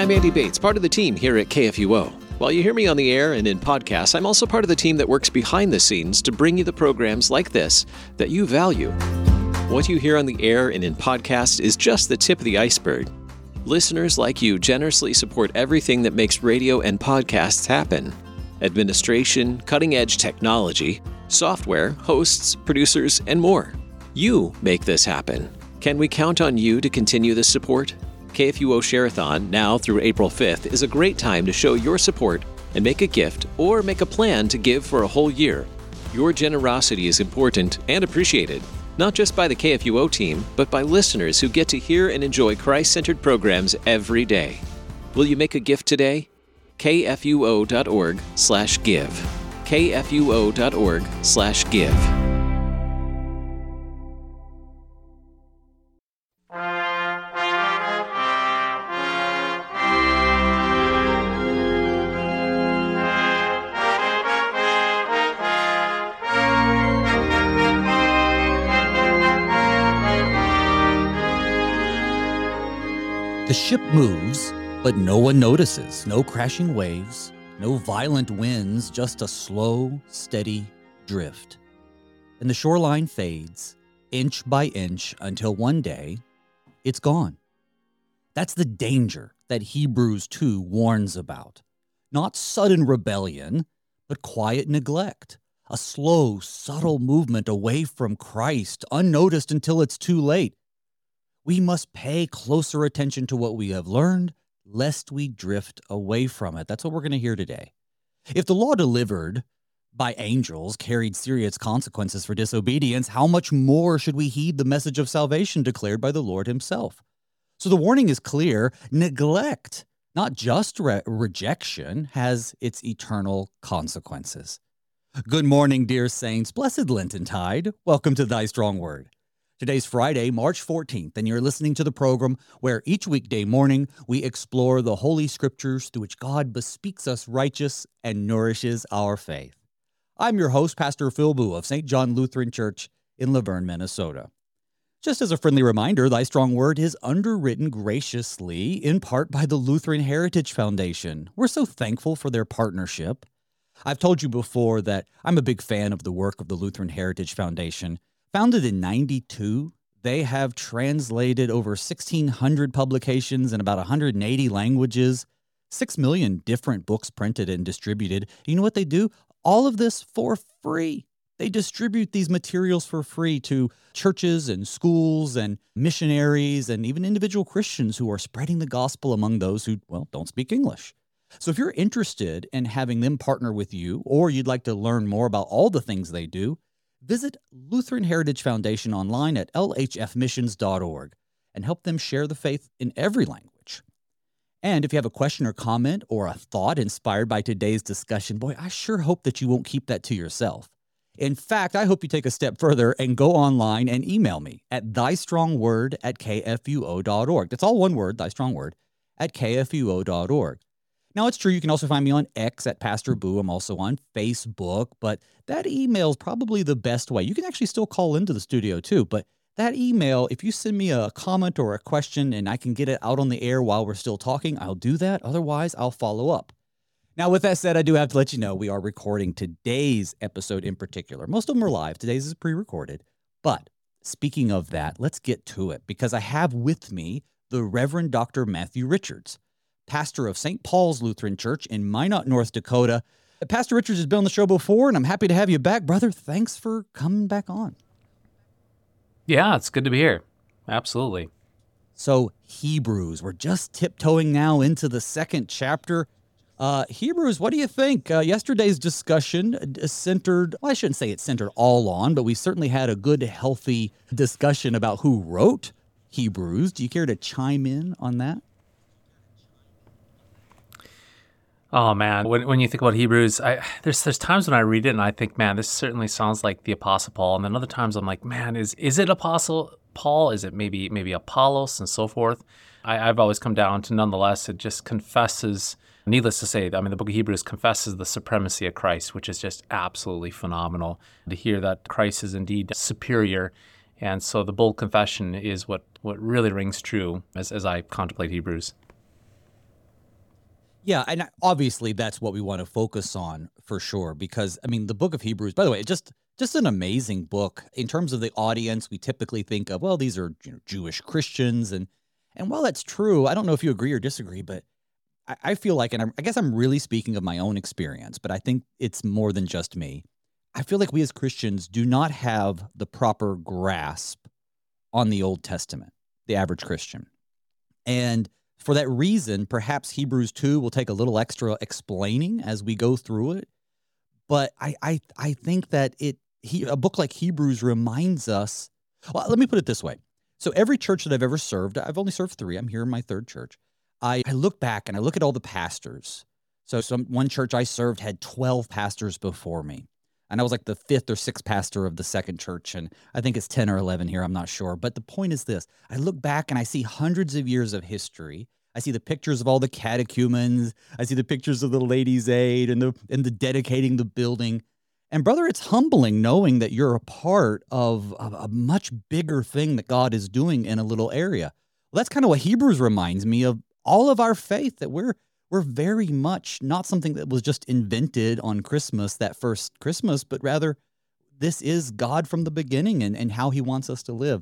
I'm Andy Bates, part of the team here at KFUO. While you hear me on the air and in podcasts, I'm also part of the team that works behind the scenes to bring you the programs like this that you value. What you hear on the air and in podcasts is just the tip of the iceberg. Listeners like you generously support everything that makes radio and podcasts happen. Administration, cutting-edge technology, software, hosts, producers, and more. You make this happen. Can we count on you to continue this support? KFUO Share-a-thon, now through April 5th, is a great time to show your support and make a gift or make a plan to give for a whole year. Your generosity is important and appreciated, not just by the KFUO team, but by listeners who get to hear and enjoy Christ-centered programs every day. Will you make a gift today? KFUO.org/give. KFUO.org/give. The ship moves, but no one notices. No crashing waves, no violent winds, just a slow, steady drift. And the shoreline fades, inch by inch, until one day, it's gone. That's the danger that Hebrews 2 warns about. Not sudden rebellion, but quiet neglect. A slow, subtle movement away from Christ, unnoticed until it's too late. We must pay closer attention to what we have learned, lest we drift away from it. That's what we're going to hear today. If the law delivered by angels carried serious consequences for disobedience, how much more should we heed the message of salvation declared by the Lord himself? So the warning is clear. Neglect, not just rejection, has its eternal consequences. Good morning, dear saints. Blessed Lenten-tide. Welcome to Thy Strong Word. Today's Friday, March 14th, and you're listening to the program where each weekday morning we explore the Holy Scriptures through which God bespeaks us righteous and nourishes our faith. I'm your host, Pastor Phil Boo of St. John Lutheran Church in Laverne, Minnesota. Just as a friendly reminder, Thy Strong Word is underwritten graciously, in part by the Lutheran Heritage Foundation. We're so thankful for their partnership. I've told you before that I'm a big fan of the work of the Lutheran Heritage Foundation. Founded in 92, they have translated over 1,600 publications in about 180 languages, 6 million different books printed and distributed. You know what they do? All of this for free. They distribute these materials for free to churches and schools and missionaries and even individual Christians who are spreading the gospel among those who, don't speak English. So if you're interested in having them partner with you, or you'd like to learn more about all the things they do, visit Lutheran Heritage Foundation online at lhfmissions.org and help them share the faith in every language. And if you have a question or comment or a thought inspired by today's discussion, boy, I sure hope that you won't keep that to yourself. In fact, I hope you take a step further and go online and email me at thystrongword@kfuo.org. That's all one word, thystrongword, at kfuo.org. Now, it's true, you can also find me on X at Pastor Boo. I'm also on Facebook, but that email is probably the best way. You can actually still call into the studio too, but that email, if you send me a comment or a question and I can get it out on the air while we're still talking, I'll do that. Otherwise, I'll follow up. Now, with that said, I do have to let you know we are recording today's episode in particular. Most of them are live. Today's is pre-recorded. But speaking of that, let's get to it, because I have with me the Reverend Dr. Matthew Richards, pastor of St. Paul's Lutheran Church in Minot, North Dakota. Pastor Richards has been on the show before, and I'm happy to have you back. Brother, thanks for coming back on. Yeah, it's good to be here. Absolutely. So, Hebrews, we're just tiptoeing now into the second chapter. Hebrews, what do you think? Yesterday's discussion centered, I shouldn't say it centered all on, but we certainly had a good, healthy discussion about who wrote Hebrews. Do you care to chime in on that? Oh man, when you think about Hebrews, there's times when I read it and I think, man, this certainly sounds like the Apostle Paul, and then other times I'm like, man, is it Apostle Paul? Is it maybe Apollos and so forth? I've always come down to, nonetheless, it just confesses, needless to say, the book of Hebrews confesses the supremacy of Christ, which is just absolutely phenomenal to hear that Christ is indeed superior. And so the bold confession is what really rings true as I contemplate Hebrews. Yeah, and obviously that's what we want to focus on for sure, because I mean, the book of Hebrews, by the way, just an amazing book in terms of the audience. We typically think of, well, these are Jewish Christians, and while that's true, I don't know if you agree or disagree, but I feel like, and I guess I'm really speaking of my own experience, but I think it's more than just me. I feel like we as Christians do not have the proper grasp on the Old Testament, the average Christian. And for that reason, perhaps Hebrews 2 will take a little extra explaining as we go through it. But I think that a book like Hebrews reminds us. Well, let me put it this way. So every church that I've ever served, I've only served 3. I'm here in my 3rd church. I look back and I look at all the pastors. So one church I served had 12 pastors before me. And I was like the 5th or 6th pastor of the second church. And I think it's 10 or 11 here. I'm not sure. But the point is this. I look back and I see hundreds of years of history. I see the pictures of all the catechumens. I see the pictures of the Ladies' Aid and the dedicating the building. And brother, it's humbling knowing that you're a part of a much bigger thing that God is doing in a little area. Well, that's kind of what Hebrews reminds me of all of our faith, that we're very much not something that was just invented on Christmas, that first Christmas, but rather this is God from the beginning and how he wants us to live.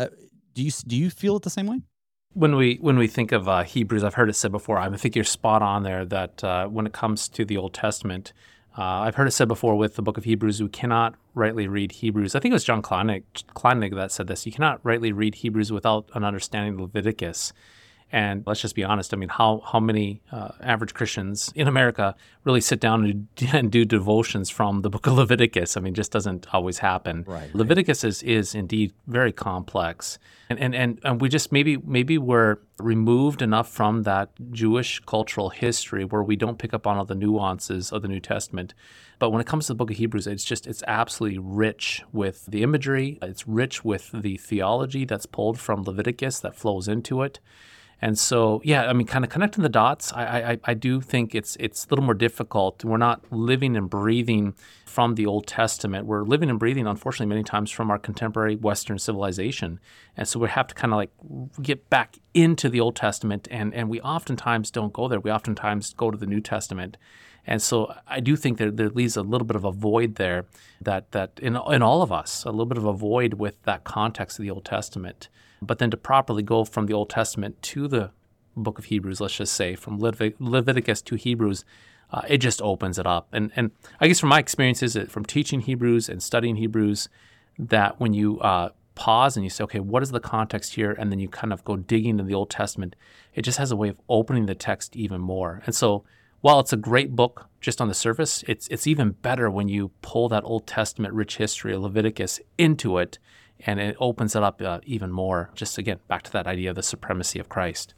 Do you feel it the same way? When we think of Hebrews, I've heard it said before, I think you're spot on there, that when it comes to the Old Testament, I've heard it said before with the book of Hebrews, we cannot rightly read Hebrews. I think it was John Kleinig that said this. You cannot rightly read Hebrews without an understanding of Leviticus. And let's just be honest. I mean, how many average Christians in America really sit down and do devotions from the book of Leviticus? I mean, it just doesn't always happen. Right. Leviticus is indeed very complex, and we just maybe we're removed enough from that Jewish cultural history where we don't pick up on all the nuances of the New Testament. But when it comes to the book of Hebrews, it's absolutely rich with the imagery. It's rich with the theology that's pulled from Leviticus that flows into it. And so, yeah, I mean, kind of connecting the dots, I do think it's a little more difficult. We're not living and breathing from the Old Testament. We're living and breathing, unfortunately, many times from our contemporary Western civilization. And so we have to kind of like get back into the Old Testament, and we oftentimes don't go there. We oftentimes go to the New Testament. And so I do think there leaves a little bit of a void there that in all of us, a little bit of a void with that context of the Old Testament. But then to properly go from the Old Testament to the book of Hebrews, let's just say, from Leviticus to Hebrews, it just opens it up. And I guess from my experiences from teaching Hebrews and studying Hebrews, that when you pause and you say, okay, what is the context here? And then you kind of go digging into the Old Testament, it just has a way of opening the text even more. And so while it's a great book just on the surface, it's even better when you pull that Old Testament rich history of Leviticus into it, and it opens it up even more. Just again, back to that idea of the supremacy of Christ.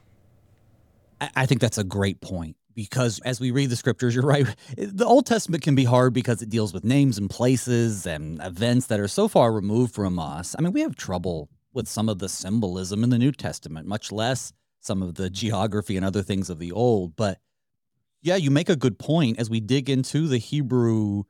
I think that's a great point, because as we read the scriptures, you're right. The Old Testament can be hard because it deals with names and places and events that are so far removed from us. I mean, we have trouble with some of the symbolism in the New Testament, much less some of the geography and other things of the Old. But yeah, you make a good point. As we dig into the Hebrews,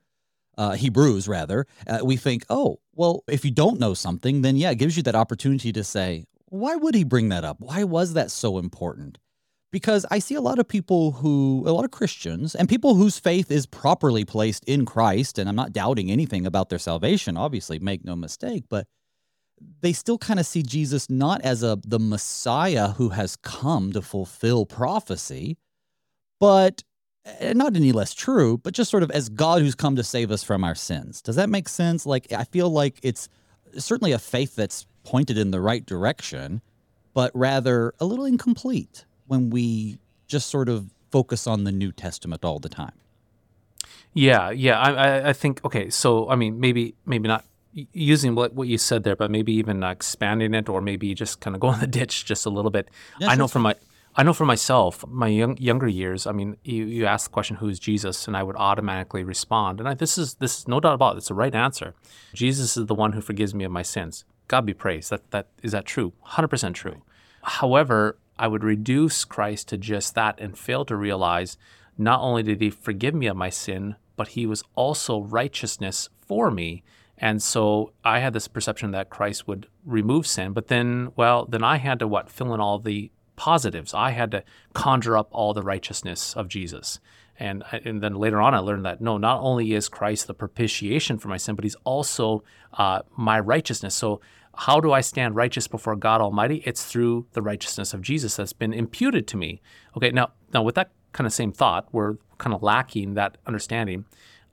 we think, oh, well, if you don't know something, then yeah, it gives you that opportunity to say, why would he bring that up? Why was that so important? Because I see a lot of Christians, and people whose faith is properly placed in Christ, and I'm not doubting anything about their salvation, obviously, make no mistake, but they still kind of see Jesus not as the Messiah who has come to fulfill prophecy, but not any less true, but just sort of as God who's come to save us from our sins. Does that make sense? Like, I feel like it's certainly a faith that's pointed in the right direction, but rather a little incomplete when we just sort of focus on the New Testament all the time. Yeah. I think, okay, so, I mean, maybe not using what you said there, but maybe even expanding it, or maybe just kind of go in the ditch just a little bit. Yeah, I know for myself, my younger years, I mean, you ask the question, who is Jesus? And I would automatically respond. And this is no doubt about it. It's the right answer. Jesus is the one who forgives me of my sins. God be praised. Is that true? 100% true. However, I would reduce Christ to just that and fail to realize not only did he forgive me of my sin, but he was also righteousness for me. And so I had this perception that Christ would remove sin, but then I had to fill in all the positives. I had to conjure up all the righteousness of Jesus. And then later on, I learned that no, not only is Christ the propitiation for my sin, but he's also my righteousness. So how do I stand righteous before God Almighty? It's through the righteousness of Jesus that's been imputed to me. Okay, now with that kind of same thought, we're kind of lacking that understanding.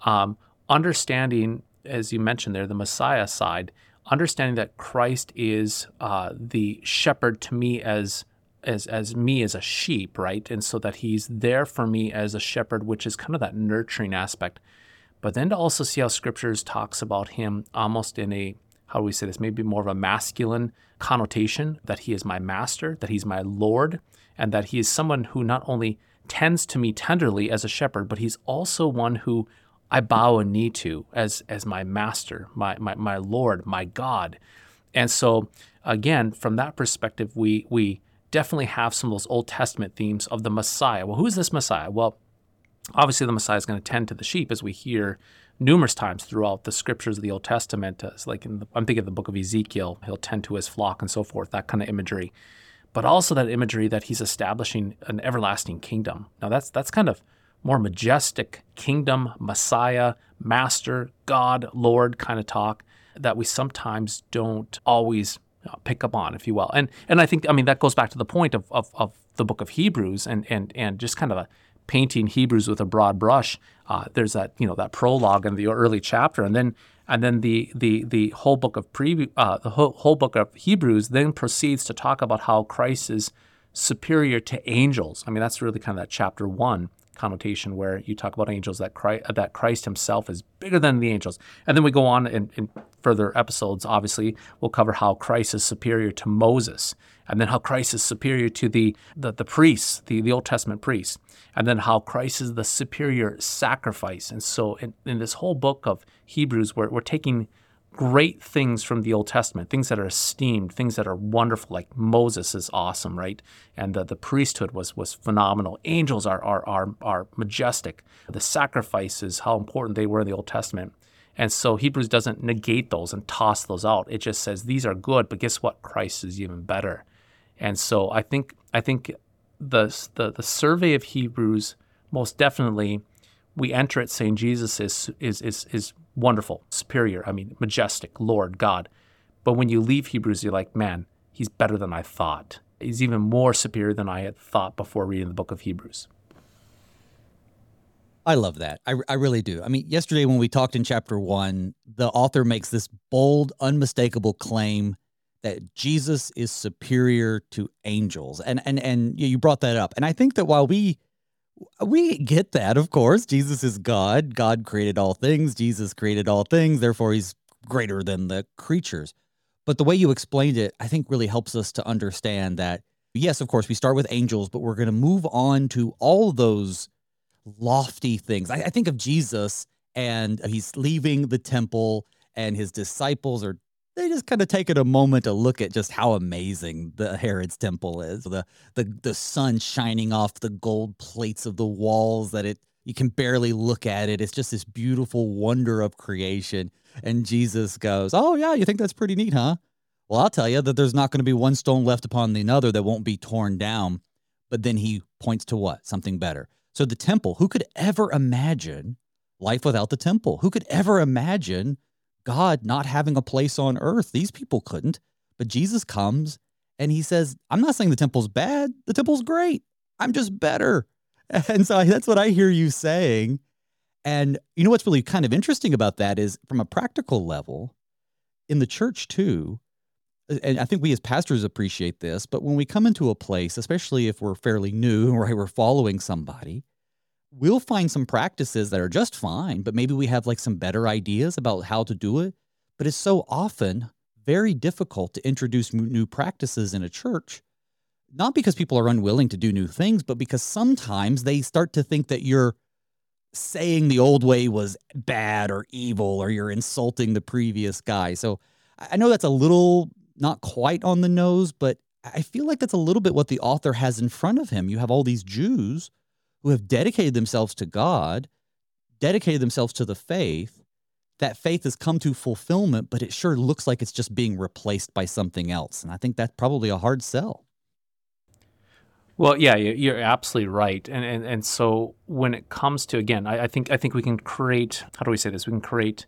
Understanding, as you mentioned there, the Messiah side, understanding that Christ is the shepherd to me as me as a sheep, right? And so that he's there for me as a shepherd, which is kind of that nurturing aspect. But then to also see how Scriptures talks about him almost in a, how do we say this, maybe more of a masculine connotation, that he is my master, that he's my Lord, and that he is someone who not only tends to me tenderly as a shepherd, but he's also one who I bow a knee to as my master, my Lord, my God. And so again, from that perspective, we definitely have some of those Old Testament themes of the Messiah. Well, who is this Messiah? Well, obviously the Messiah is going to tend to the sheep, as we hear numerous times throughout the scriptures of the Old Testament. Like I'm thinking of the book of Ezekiel, he'll tend to his flock and so forth, that kind of imagery. But also that imagery that he's establishing an everlasting kingdom. Now that's kind of more majestic kingdom, Messiah, Master, God, Lord kind of talk that we sometimes don't always pick up on, if you will. And I think, that goes back to the point of the book of Hebrews and just kind of a painting Hebrews with a broad brush. There's that, that prologue in the early chapter, and then the whole book of whole book of Hebrews then proceeds to talk about how Christ is superior to angels. That's really kind of that chapter 1 connotation where you talk about angels, that Christ himself is bigger than the angels. And then we go on in further episodes, obviously, we'll cover how Christ is superior to Moses, and then how Christ is superior to the priests, the Old Testament priests, and then how Christ is the superior sacrifice. And so in this whole book of Hebrews, we're taking great things from the Old Testament, things that are esteemed, things that are wonderful, like Moses is awesome, right? And the priesthood was phenomenal. Angels are majestic. The sacrifices, how important they were in the Old Testament. And so Hebrews doesn't negate those and toss those out. It just says these are good, but guess what? Christ is even better. And so I think the survey of Hebrews, most definitely, we enter it saying Jesus is wonderful, superior, majestic, Lord, God. But when you leave Hebrews, you're like, man, he's better than I thought. He's even more superior than I had thought before reading the book of Hebrews. I love that. I really do. Yesterday when we talked in chapter 1, the author makes this bold, unmistakable claim that Jesus is superior to angels. And you brought that up. And I think that while we get that, of course, Jesus is God. God created all things. Jesus created all things. Therefore, he's greater than the creatures. But the way you explained it, I think really helps us to understand that, yes, of course, we start with angels, but we're going to move on to all those lofty things. I think of Jesus, and he's leaving the temple, and his disciples they just kind of taking a moment to look at just how amazing the Herod's temple is. The sun shining off the gold plates of the walls that you can barely look at it. It's just this beautiful wonder of creation. And Jesus goes, "Oh yeah, you think that's pretty neat, huh? Well, I'll tell you that there's not going to be one stone left upon the other that won't be torn down." But then he points to what? Something better. So the temple, who could ever imagine life without the temple? Who could ever imagine God not having a place on earth? These people couldn't. But Jesus comes and he says, I'm not saying the temple's bad. The temple's great. I'm just better. And so that's what I hear you saying. And you know what's really kind of interesting about that is, from a practical level, in the church too, and I think we as pastors appreciate this, but when we come into a place, especially if we're fairly new, right, we're following somebody, we'll find some practices that are just fine, but maybe we have like some better ideas about how to do it. But it's so often very difficult to introduce new practices in a church, not because people are unwilling to do new things, but because sometimes they start to think that you're saying the old way was bad or evil, or you're insulting the previous guy. So I know that's a little not quite on the nose, but I feel like that's a little bit what the author has in front of him. You have all these Jews who have dedicated themselves to God, dedicated themselves to the faith. That faith has come to fulfillment, but it sure looks like it's just being replaced by something else. And I think that's probably a hard sell. Well, yeah, you're absolutely right. And so when it comes to, again, I think we can create, how do we say this?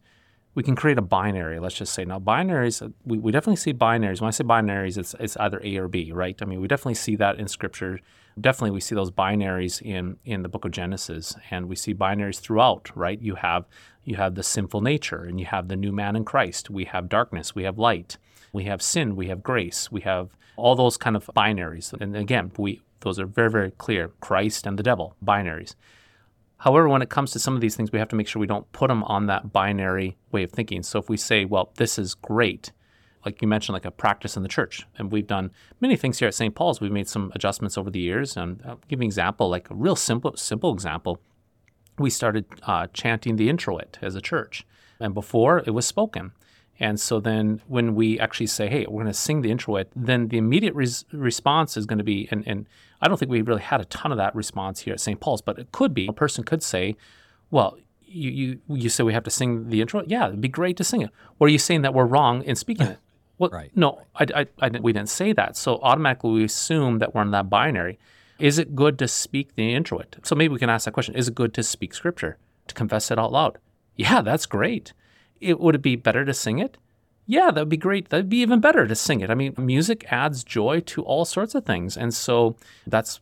We can create a binary, let's just say. Now, binaries, we definitely see binaries. When I say binaries, it's either A or B, right? I mean, we definitely see that in Scripture. Definitely we see those binaries in the book of Genesis, and we see binaries throughout, right? You have the sinful nature, and you have the new man in Christ. We have darkness, we have light. We have sin, we have grace. We have all those kind of binaries. And again, those are very, very clear. Christ and the devil, binaries. However, when it comes to some of these things, we have to make sure we don't put them on that binary way of thinking. So if we say, well, this is great, like you mentioned, like a practice in the church, and we've done many things here at St. Paul's. We've made some adjustments over the years. And I'll give you an example, like a real simple example. We started chanting the introit as a church. And before, it was spoken. And so then when we actually say, hey, we're going to sing the introit, then the immediate response is going to be, and I don't think we really had a ton of that response here at St. Paul's, but it could be, a person could say, well, you say we have to sing the intro? Yeah, it'd be great to sing it. Or are you saying that we're wrong in speaking it? Well, Right. No, we didn't say that. So automatically we assume that we're in that binary. Is it good to speak the introit? So maybe we can ask that question. Is it good to speak Scripture, to confess it out loud? Yeah, that's great. Would it be better to sing it? Yeah, that would be great. That'd be even better to sing it. I mean, music adds joy to all sorts of things. And so that's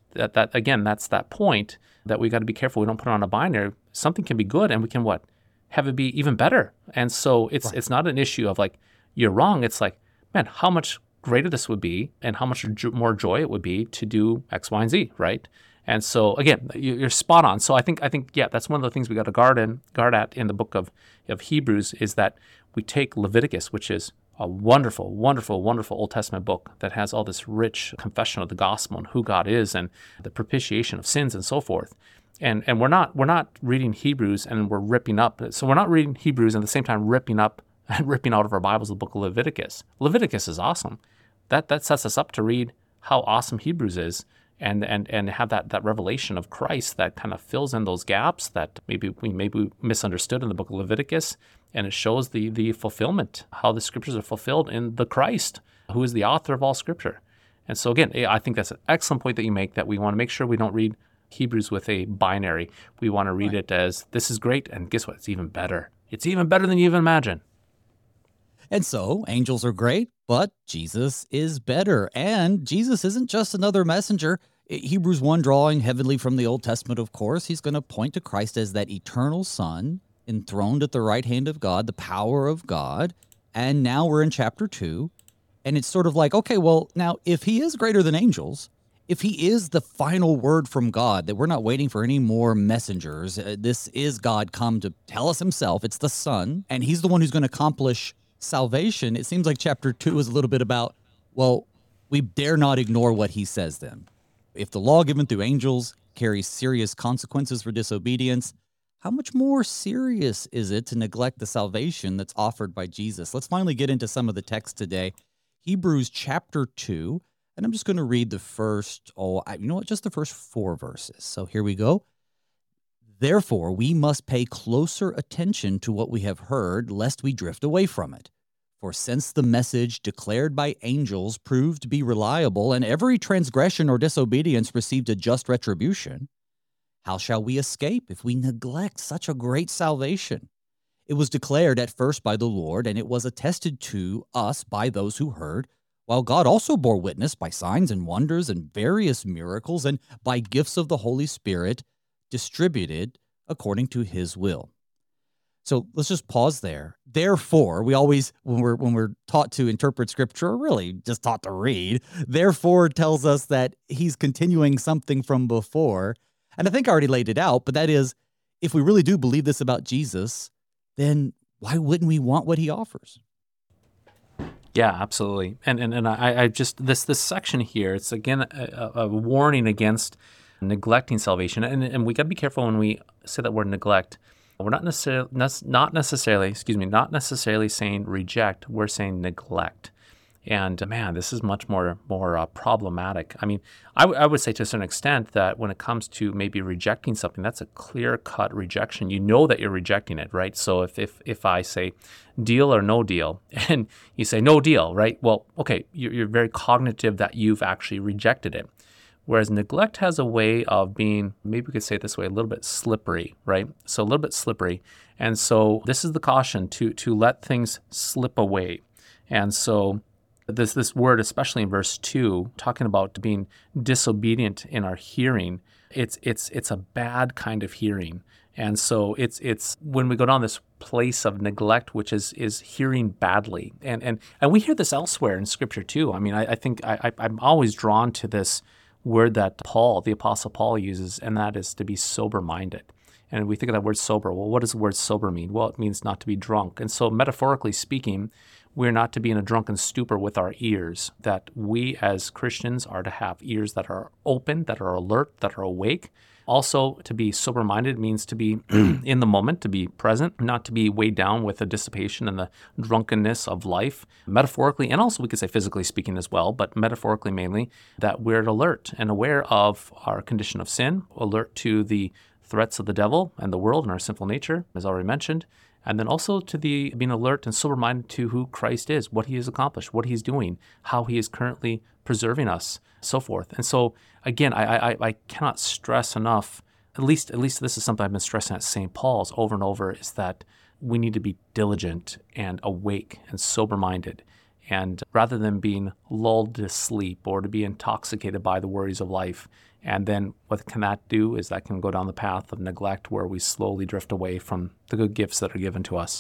that point that we got to be careful. We don't put it on a binary. Something can be good and we can have it be even better. And so it's not an issue of like, you're wrong. It's like, man, how much greater this would be and how much more joy it would be to do X, Y, and Z, right? And so again, you're spot on. So I think yeah, that's one of the things we got to guard at in the book of Hebrews is that we take Leviticus, which is a wonderful, wonderful, wonderful Old Testament book that has all this rich confession of the gospel and who God is and the propitiation of sins and so forth. And we're not reading Hebrews and we're ripping up. So we're not reading Hebrews and at the same time ripping up and ripping out of our Bibles the book of Leviticus. Leviticus is awesome. That sets us up to read how awesome Hebrews is. And have that revelation of Christ that kind of fills in those gaps that maybe we misunderstood in the book of Leviticus, and it shows the fulfillment, how the scriptures are fulfilled in the Christ, who is the author of all scripture. And so again, I think that's an excellent point that you make, that we want to make sure we don't read Hebrews with a binary. We want to read it as, this is great, and guess what? It's even better. It's even better than you even imagine. And so, angels are great, but Jesus is better. And Jesus isn't just another messenger. Hebrews 1, drawing heavily from the Old Testament, of course, he's going to point to Christ as that eternal Son, enthroned at the right hand of God, the power of God. And now we're in chapter 2, and it's sort of like, okay, well, now, if he is greater than angels, if he is the final word from God, that we're not waiting for any more messengers, this is God come to tell us himself, it's the Son, and he's the one who's going to accomplish salvation. It seems like chapter 2 is a little bit about, well, we dare not ignore what he says then. If the law given through angels carries serious consequences for disobedience, how much more serious is it to neglect the salvation that's offered by Jesus? Let's finally get into some of the text today. Hebrews chapter 2, and I'm just going to read the first, just the first 4 verses. So here we go. Therefore, we must pay closer attention to what we have heard, lest we drift away from it. For since the message declared by angels proved to be reliable, and every transgression or disobedience received a just retribution, how shall we escape if we neglect such a great salvation? It was declared at first by the Lord, and it was attested to us by those who heard, while God also bore witness by signs and wonders and various miracles, and by gifts of the Holy Spirit, distributed according to his will. So let's just pause there. Therefore, we always, when we're taught to interpret scripture, or really just taught to read, therefore tells us that he's continuing something from before. And I think I already laid it out, but that is, if we really do believe this about Jesus, then why wouldn't we want what he offers? Yeah, absolutely. And I just, this section here, it's again a warning against neglecting salvation, and we got to be careful when we say that word neglect. We're not necessarily saying reject. We're saying neglect. And man, this is much more problematic. I mean, I would say to a certain extent that when it comes to maybe rejecting something, that's a clear-cut rejection. You know that you're rejecting it, right? So if I say deal or no deal, and you say no deal, right? Well, okay, you're very cognitive that you've actually rejected it. Whereas neglect has a way of being, maybe we could say it this way, a little bit slippery, right? So a little bit slippery. And so this is the caution to let things slip away. And so this word, especially in verse 2, talking about being disobedient in our hearing, it's a bad kind of hearing. And so it's when we go down this place of neglect, which is hearing badly. And we hear this elsewhere in Scripture too. I mean, I think I'm always drawn to this word that Paul, the Apostle Paul, uses, and that is to be sober-minded. And we think of that word sober. Well, what does the word sober mean? Well, it means not to be drunk. And so metaphorically speaking, we're not to be in a drunken stupor with our ears, that we as Christians are to have ears that are open, that are alert, that are awake. Also, to be sober-minded means to be in the moment, to be present, not to be weighed down with the dissipation and the drunkenness of life, metaphorically, and also we could say physically speaking as well, but metaphorically mainly, that we're alert and aware of our condition of sin, alert to the threats of the devil and the world and our sinful nature, as already mentioned, and then also to the being alert and sober-minded to who Christ is, what he has accomplished, what he's doing, how he is currently preserving us, so forth. And so, again, I cannot stress enough, at least this is something I've been stressing at St. Paul's over and over, is that we need to be diligent and awake and sober-minded. And rather than being lulled to sleep or to be intoxicated by the worries of life, and then what can that do is that can go down the path of neglect where we slowly drift away from the good gifts that are given to us.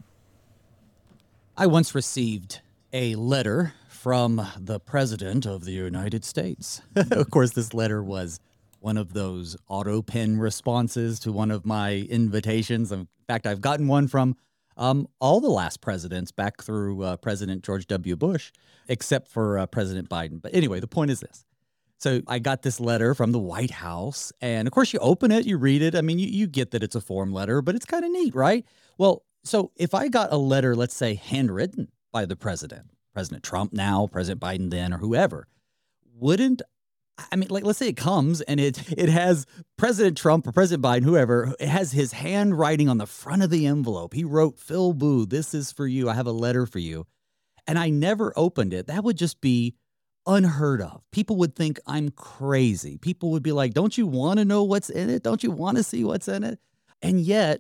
I once received a letter from the President of the United States. Of course, this letter was one of those auto pen responses to one of my invitations. In fact, I've gotten one from all the last presidents back through President George W. Bush, except for President Biden. But anyway, the point is this. So I got this letter from the White House, and of course you open it, you read it. I mean, you get that it's a form letter, but it's kind of neat, right? Well, so if I got a letter, let's say handwritten by the president, President Trump now, President Biden then, or whoever, let's say it comes and it has President Trump or President Biden, whoever, it has his handwriting on the front of the envelope. He wrote, "Phil Booth, this is for you. I have a letter for you." And I never opened it. That would just be unheard of. People would think I'm crazy. People would be like, "Don't you want to know what's in it? Don't you want to see what's in it?" And yet,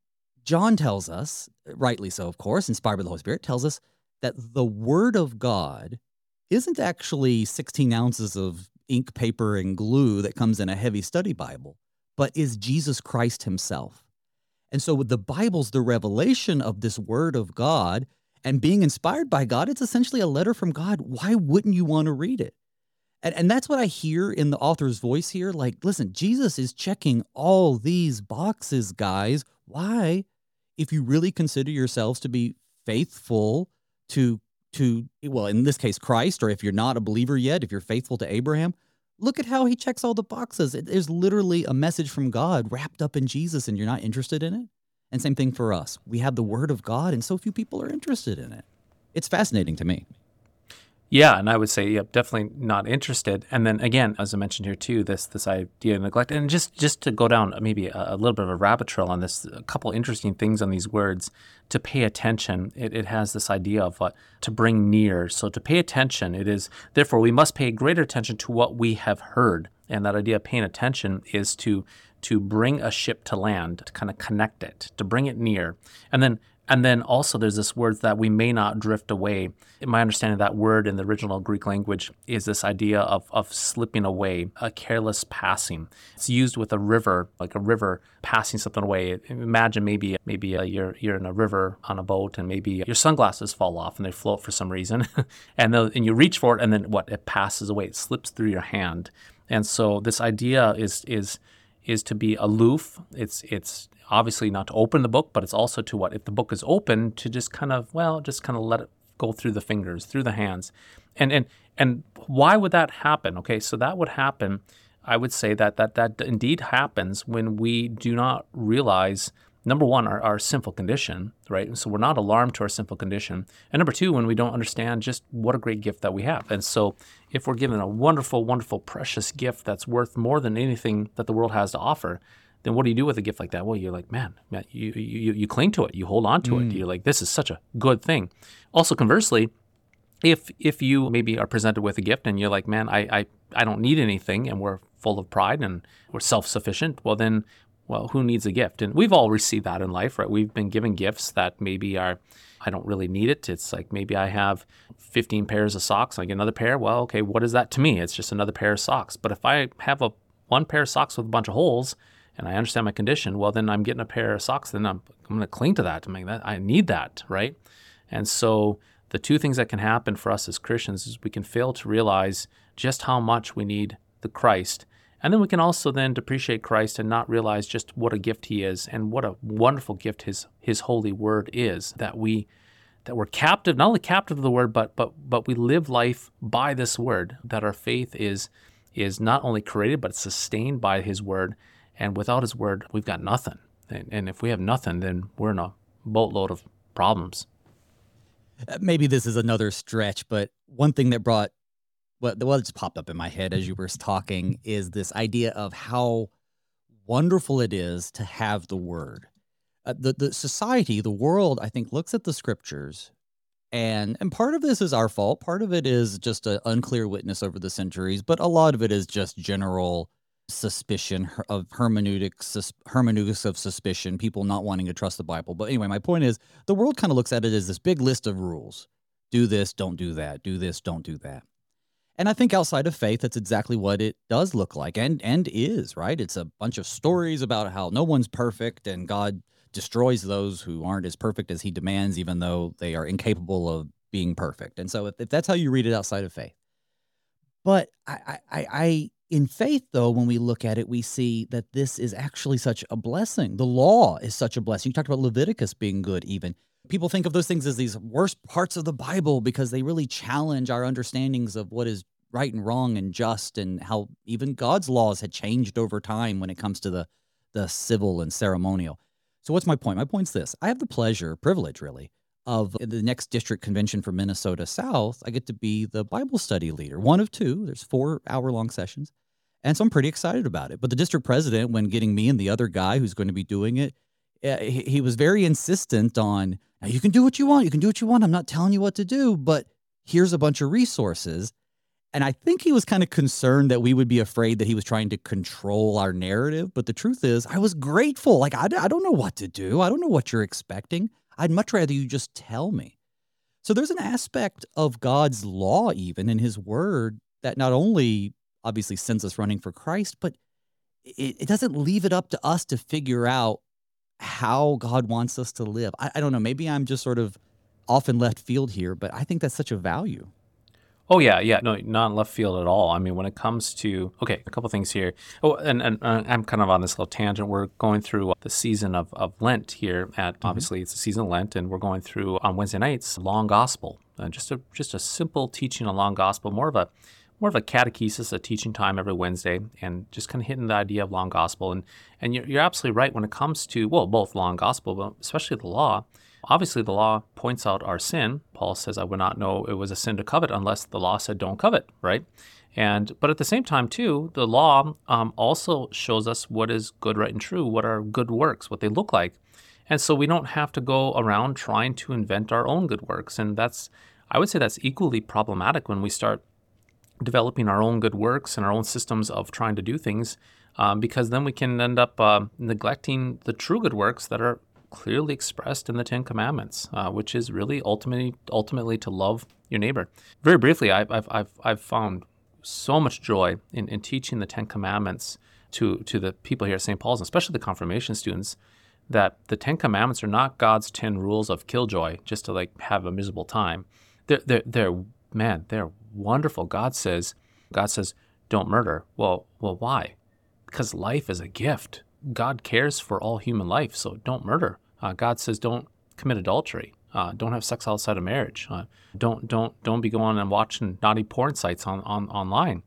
John tells us, rightly so, of course, inspired by the Holy Spirit, tells us that the Word of God isn't actually 16 ounces of ink, paper, and glue that comes in a heavy study Bible, but is Jesus Christ himself. And so with the Bible's the revelation of this Word of God, and being inspired by God, it's essentially a letter from God. Why wouldn't you want to read it? And that's what I hear in the author's voice here. Like, listen, Jesus is checking all these boxes, guys. Why? If you really consider yourselves to be faithful to, well, in this case, Christ, or if you're not a believer yet, if you're faithful to Abraham, look at how he checks all the boxes. There's literally a message from God wrapped up in Jesus, and you're not interested in it? And same thing for us. We have the Word of God, and so few people are interested in it. It's fascinating to me. Yeah, and I would say, definitely not interested. And then again, as I mentioned here too, this idea of neglect, and just to go down maybe a little bit of a rabbit trail on this, a couple interesting things on these words. To pay attention, it has this idea of to bring near. So to pay attention, it is, therefore we must pay greater attention to what we have heard. And that idea of paying attention is to bring a ship to land, to kind of connect it, to bring it near. And then also there's this word that we may not drift away. In my understanding, that word in the original Greek language is this idea of slipping away, a careless passing. It's used with a river, like a river passing something away. Imagine maybe you're in a river on a boat, and maybe your sunglasses fall off and they float for some reason, and you reach for it, and then it passes away. It slips through your hand. And so this idea is to be aloof. It's obviously not to open the book, but it's also to if the book is open, to just kind of let it go through the fingers, through the hands. And why would that happen? Okay, so that would happen, I would say that indeed happens when we do not realize, number one, our sinful condition, right? And so we're not alarmed to our sinful condition. And number two, when we don't understand just what a great gift that we have. And so if we're given a wonderful, wonderful, precious gift that's worth more than anything that the world has to offer, then what do you do with a gift like that? Well, you're like, man, you cling to it. You hold on to it. You're like, this is such a good thing. Also, conversely, If you maybe are presented with a gift and you're like, man, I don't need anything, and we're full of pride and we're self-sufficient, well, who needs a gift? And we've all received that in life, right? We've been given gifts that maybe are, I don't really need it. It's like maybe I have 15 pairs of socks, I get another pair. Well, okay, what is that to me? It's just another pair of socks. But if I have one pair of socks with a bunch of holes and I understand my condition, well, then I'm getting a pair of socks. Then I'm going to cling to that to make that. I need that, right? And so the two things that can happen for us as Christians is we can fail to realize just how much we need the Christ. And then we can also then depreciate Christ and not realize just what a gift he is and what a wonderful gift his holy word is, that we're captive, not only captive of the word, but we live life by this word, that our faith is not only created, but it's sustained by his word. And without his word, we've got nothing. And if we have nothing, then we're in a boatload of problems. Maybe this is another stretch, but one thing that just popped up in my head as you were talking is this idea of how wonderful it is to have the word. The society, the world, I think, looks at the scriptures, and part of this is our fault. Part of it is just an unclear witness over the centuries, but a lot of it is just general suspicion of hermeneutics of suspicion, people not wanting to trust the Bible. But anyway, my point is the world kind of looks at it as this big list of rules. Do this, don't do that. Do this, don't do that. And I think outside of faith, that's exactly what it does look like and is, right? It's a bunch of stories about how no one's perfect and God destroys those who aren't as perfect as he demands, even though they are incapable of being perfect. And so if that's how you read it outside of faith. But I in faith, though, when we look at it, we see that this is actually such a blessing. The law is such a blessing. You talked about Leviticus being good even. People think of those things as these worst parts of the Bible because they really challenge our understandings of what is right and wrong and just, and how even God's laws had changed over time when it comes to the civil and ceremonial. So what's my point? My point's this. I have the privilege really, of the next district convention for Minnesota South. I get to be the Bible study leader, one of two. There's 4-hour-long sessions. And so I'm pretty excited about it. But the district president, when getting me and the other guy who's going to be doing it, he was very insistent on, now you can do what you want. You can do what you want. I'm not telling you what to do, but here's a bunch of resources. And I think he was kind of concerned that we would be afraid that he was trying to control our narrative. But the truth is, I was grateful. Like, I don't know what to do. I don't know what you're expecting. I'd much rather you just tell me. So there's an aspect of God's law, even in his word, that not only obviously sends us running for Christ, but it doesn't leave it up to us to figure out how God wants us to live. I don't know. Maybe I'm just sort of off in left field here, but I think that's such a value. Oh, yeah. No, not in left field at all. I mean, when it comes to, a couple things here. Oh, and I'm kind of on this little tangent. We're going through the season of Lent here obviously it's the season of Lent, and we're going through on Wednesday nights, long gospel, just a simple teaching on long gospel, more of a catechesis, a teaching time every Wednesday, and just kind of hitting the idea of long gospel. And you're absolutely right when it comes to, both long gospel, but especially the law. Obviously, the law points out our sin. Paul says, I would not know it was a sin to covet unless the law said don't covet, right? But at the same time, too, the law also shows us what is good, right, and true, what are good works, what they look like. And so we don't have to go around trying to invent our own good works. And I would say that's equally problematic when we start developing our own good works and our own systems of trying to do things, because then we can end up neglecting the true good works that are clearly expressed in the Ten Commandments, which is really ultimately to love your neighbor. Very briefly, I've found so much joy in teaching the Ten Commandments to the people here at St. Paul's, and especially the confirmation students, that the Ten Commandments are not God's 10 rules of killjoy just to have a miserable time. They're wonderful. God says, don't murder. Well, why? Because life is a gift. God cares for all human life, so don't murder. God says don't commit adultery. Don't have sex outside of marriage. Don't be going and watching naughty porn sites online.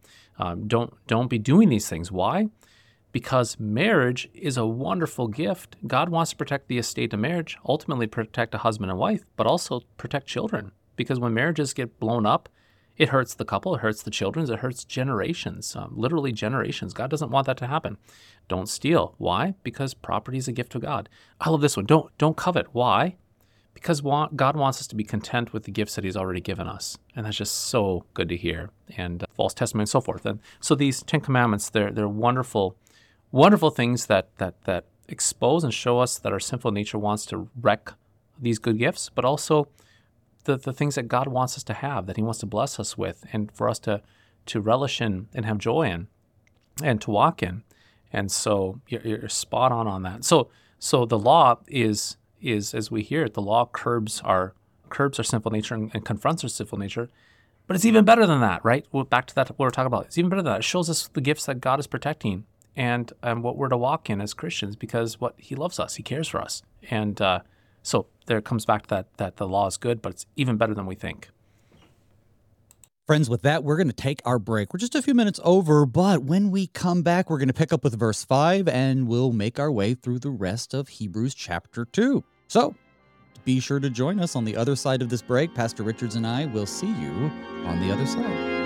Don't be doing these things. Why? Because marriage is a wonderful gift. God wants to protect the estate of marriage, ultimately protect a husband and wife, but also protect children. Because when marriages get blown up, it hurts the couple, it hurts the children, it hurts generations, literally generations. God doesn't want that to happen. Don't steal. Why? Because property is a gift of God. I love this one. Don't covet. Why? because God wants us to be content with the gifts that he's already given us. And that's just so good to hear. And false testimony and so forth. And so these 10 commandments, they're wonderful, wonderful things that expose and show us that our sinful nature wants to wreck these good gifts, but also the things that God wants us to have, that he wants to bless us with, and for us to relish in and have joy in and to walk in. And so you're spot on that. So the law is as we hear it, the law curbs our sinful nature and confronts our sinful nature. But it's even better than that, right? Well, back to that, what we're talking about. It's even better than that. It shows us the gifts that God is protecting and what we're to walk in as Christians, because he loves us, he cares for us. And so there it comes back to that the law is good, but it's even better than we think. Friends, with that, we're going to take our break. We're just a few minutes over, but when we come back, we're going to pick up with verse 5, and we'll make our way through the rest of Hebrews chapter 2. So be sure to join us on the other side of this break. Pastor Richards and I will see you on the other side.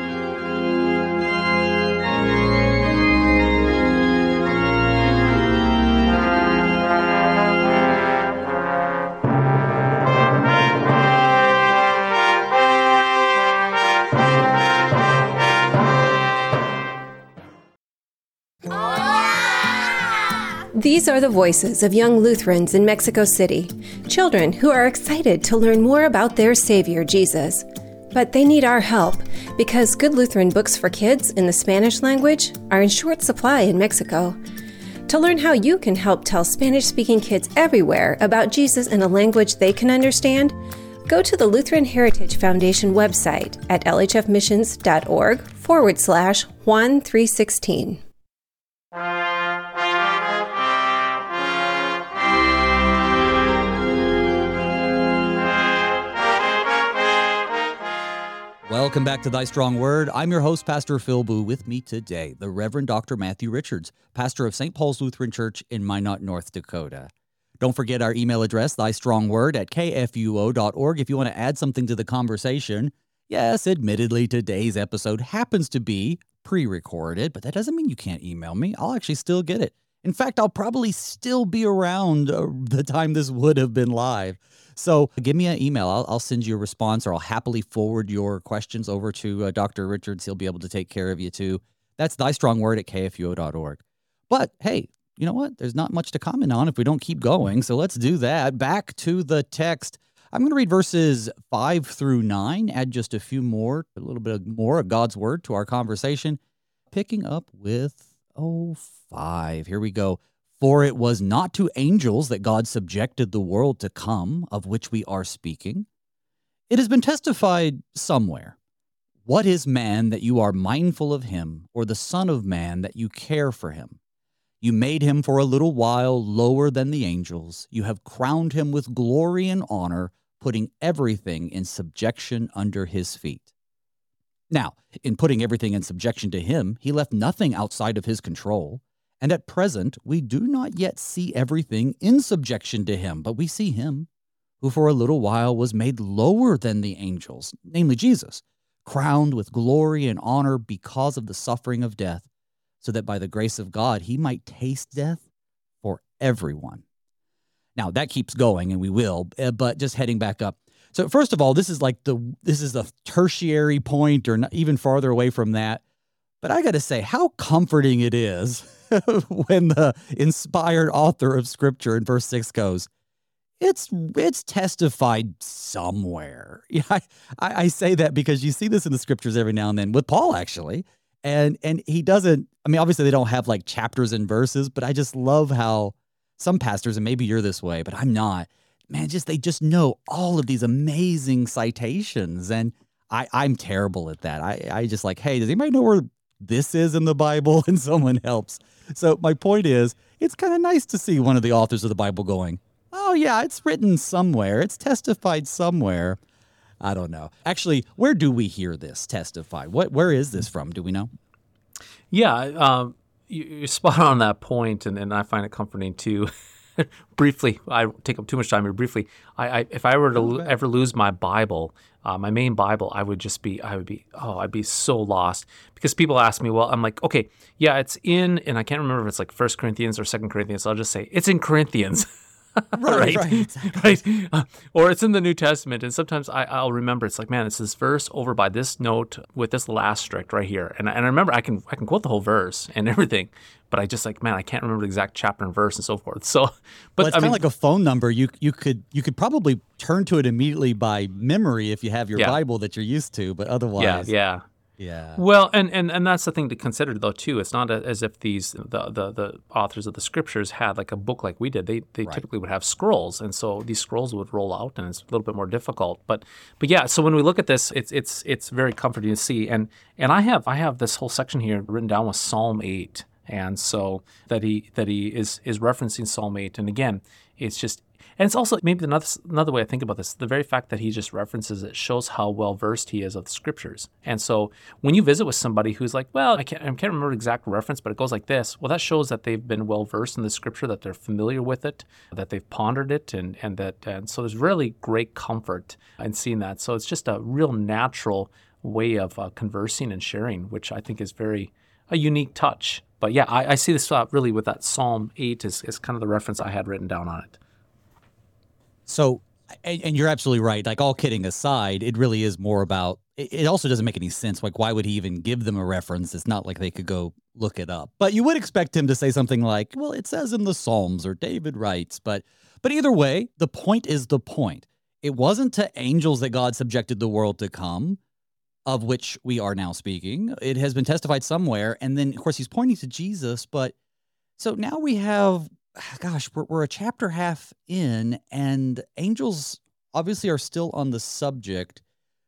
These are the voices of young Lutherans in Mexico City, children who are excited to learn more about their Savior, Jesus. But they need our help because good Lutheran books for kids in the Spanish language are in short supply in Mexico. To learn how you can help tell Spanish-speaking kids everywhere about Jesus in a language they can understand, go to the Lutheran Heritage Foundation website at lhfmissions.org/Juan 316. Welcome back to Thy Strong Word. I'm your host, Pastor Phil Boo. With me today, the Reverend Dr. Matthew Richards, pastor of St. Paul's Lutheran Church in Minot, North Dakota. Don't forget our email address, thystrongword@kfuo.org, if you want to add something to the conversation. Yes, admittedly, today's episode happens to be pre-recorded, but that doesn't mean you can't email me. I'll actually still get it. In fact, I'll probably still be around the time this would have been live. So give me an email. I'll send you a response, or I'll happily forward your questions over to Dr. Richards. He'll be able to take care of you too. That's thystrongword@kfuo.org. But hey, you know what? There's not much to comment on if we don't keep going. So let's do that. Back to the text. I'm going to read verses 5 through 9, add just a little bit more of God's word to our conversation, picking up with 5. Here we go. For it was not to angels that God subjected the world to come, of which we are speaking. It has been testified somewhere. What is man that you are mindful of him, or the son of man that you care for him? You made him for a little while lower than the angels. You have crowned him with glory and honor, putting everything in subjection under his feet. Now, in putting everything in subjection to him, he left nothing outside of his control. And at present, we do not yet see everything in subjection to him, but we see him, who for a little while was made lower than the angels, namely Jesus, crowned with glory and honor because of the suffering of death, so that by the grace of God he might taste death for everyone. Now, that keeps going, and we will, but just heading back up. So first of all, this is the tertiary point, or not even farther away from that. But I got to say, how comforting it is when the inspired author of Scripture in verse 6 goes, it's testified somewhere. Yeah, I say that because you see this in the Scriptures every now and then, with Paul actually, and he doesn't, I mean, obviously they don't have like chapters and verses, but I just love how some pastors, and maybe you're this way, but I'm not, man, they just know all of these amazing citations, and I'm terrible at that. I just like, hey, does anybody know where this is in the Bible? And someone helps. So my point is, it's kind of nice to see one of the authors of the Bible going, oh yeah, it's written somewhere. It's testified somewhere. I don't know. Actually, where do we hear this testified? Where is this from? Do we know? Yeah, you're spot on that point, and I find it comforting too. Briefly, I take up too much time here. Briefly, if I were to ever lose my Bible, my main Bible, I'd be so lost, because people ask me, well, I'm like, okay, yeah, it's in, and I can't remember if it's like 1 Corinthians or 2 Corinthians. So I'll just say it's in Corinthians. Right, exactly. Right. Or it's in the New Testament, and sometimes I'll remember it's like, man, it's this verse over by this note with this little asterisk right here, and I remember I can quote the whole verse and everything, but I just like, man, I can't remember the exact chapter and verse and so forth. So, but Well, it's kind of like a phone number. You could probably turn to it immediately by memory if you have your Yeah. Bible that you're used to, but otherwise, yeah. yeah. Well, and that's the thing to consider though too. It's not as if the authors of the scriptures had like a book like we did. They Right. typically would have scrolls, and so these scrolls would roll out, and it's a little bit more difficult. But yeah. So when we look at this, it's very comforting to see. And I have this whole section here written down with Psalm 8, and so that he is referencing Psalm 8, and again, it's just. And it's also maybe another way I think about this, the very fact that he just references it shows how well-versed he is of the scriptures. And so when you visit with somebody who's like, well, I can't remember the exact reference, but it goes like this, well, that shows that they've been well-versed in the scripture, that they're familiar with it, that they've pondered it, and so there's really great comfort in seeing that. So it's just a real natural way of conversing and sharing, which I think is a unique touch. But yeah, I see this really with that Psalm 8 is kind of the reference I had written down on it. So, and you're absolutely right. Like, all kidding aside, it really is more about, it also doesn't make any sense. Like, why would he even give them a reference? It's not like they could go look it up. But you would expect him to say something like, well, it says in the Psalms, or David writes. But either way, the point is the point. It wasn't to angels that God subjected the world to come, of which we are now speaking. It has been testified somewhere. And then, of course, he's pointing to Jesus. But so now we have, gosh, we're a chapter half in, and angels obviously are still on the subject.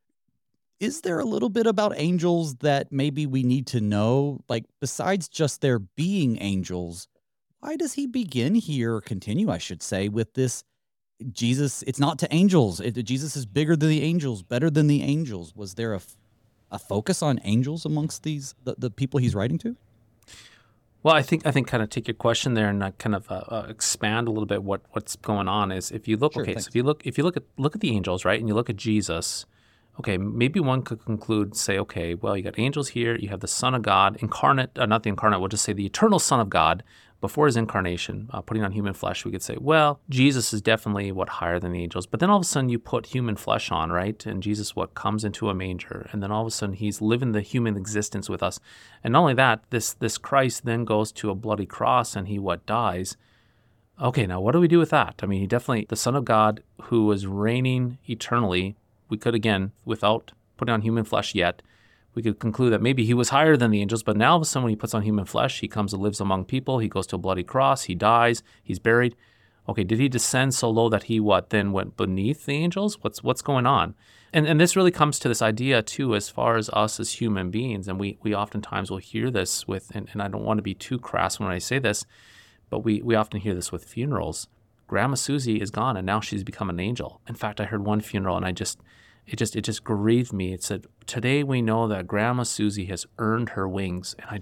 Is there a little bit about angels that maybe we need to know? Like, besides just their being angels, why does he begin here, or continue, I should say, with this Jesus? It's not to angels. Jesus is bigger than the angels, better than the angels. Was there a focus on angels amongst the people he's writing to? Well, I think kind of take your question there and kind of expand a little bit what's going on is if you look, Sure, okay, thanks. so if you look at the angels, right, and you look at Jesus, okay, maybe one could conclude, say, okay, well, you got angels here, you have the Son of God, incarnate, not the incarnate, we'll just say the eternal Son of God, before his incarnation, putting on human flesh, we could say, well, Jesus is definitely higher than the angels. But then all of a sudden you put human flesh on, right? And Jesus comes into a manger, and then all of a sudden he's living the human existence with us. And not only that, this Christ then goes to a bloody cross and he dies. Okay, now what do we do with that? I mean, he definitely, the Son of God who was reigning eternally, we could again, without putting on human flesh yet, we could conclude that maybe he was higher than the angels, but now all of a sudden when he puts on human flesh, he comes and lives among people, he goes to a bloody cross, he dies, he's buried. Okay, did he descend so low that he then went beneath the angels? What's going on? And this really comes to this idea too, as far as us as human beings, and we oftentimes will hear this with, and I don't want to be too crass when I say this, but we often hear this with funerals. Grandma Susie is gone and now she's become an angel. In fact, I heard one funeral and it just grieved me. It said, today we know that Grandma Susie has earned her wings. And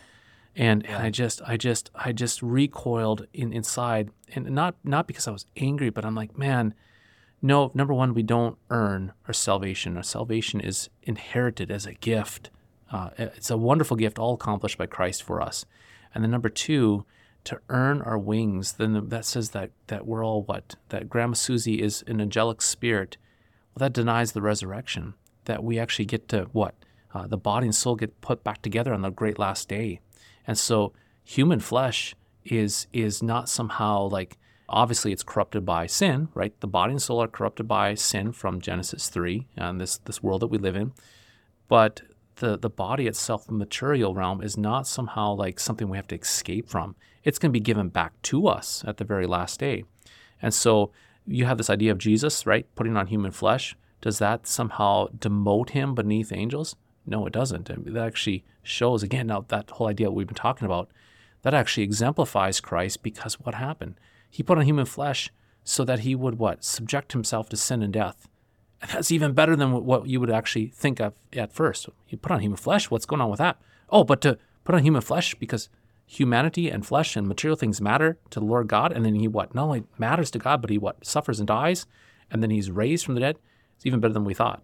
I just recoiled inside, and not because I was angry, but I'm like, man, no, number one, we don't earn our salvation. Our salvation is inherited as a gift. It's a wonderful gift, all accomplished by Christ for us. And then number two, to earn our wings, then that says that we're all that Grandma Susie is an angelic spirit. Well, that denies the resurrection, that we actually get to the body and soul get put back together on the great last day. And so human flesh is not somehow like, obviously it's corrupted by sin, right? The body and soul are corrupted by sin from Genesis 3 and this world that we live in. But the body itself, the material realm, is not somehow like something we have to escape from. It's going to be given back to us at the very last day. And so you have this idea of Jesus, right, putting on human flesh. Does that somehow demote him beneath angels? No, it doesn't. That actually shows, again, now that whole idea we've been talking about, that actually exemplifies Christ, because what happened? He put on human flesh so that he would subject himself to sin and death. And that's even better than what you would actually think of at first. You put on human flesh, what's going on with that? Oh, but to put on human flesh because humanity and flesh and material things matter to the Lord God, and then he not only matters to God, but he suffers and dies, and then he's raised from the dead. It's even better than we thought.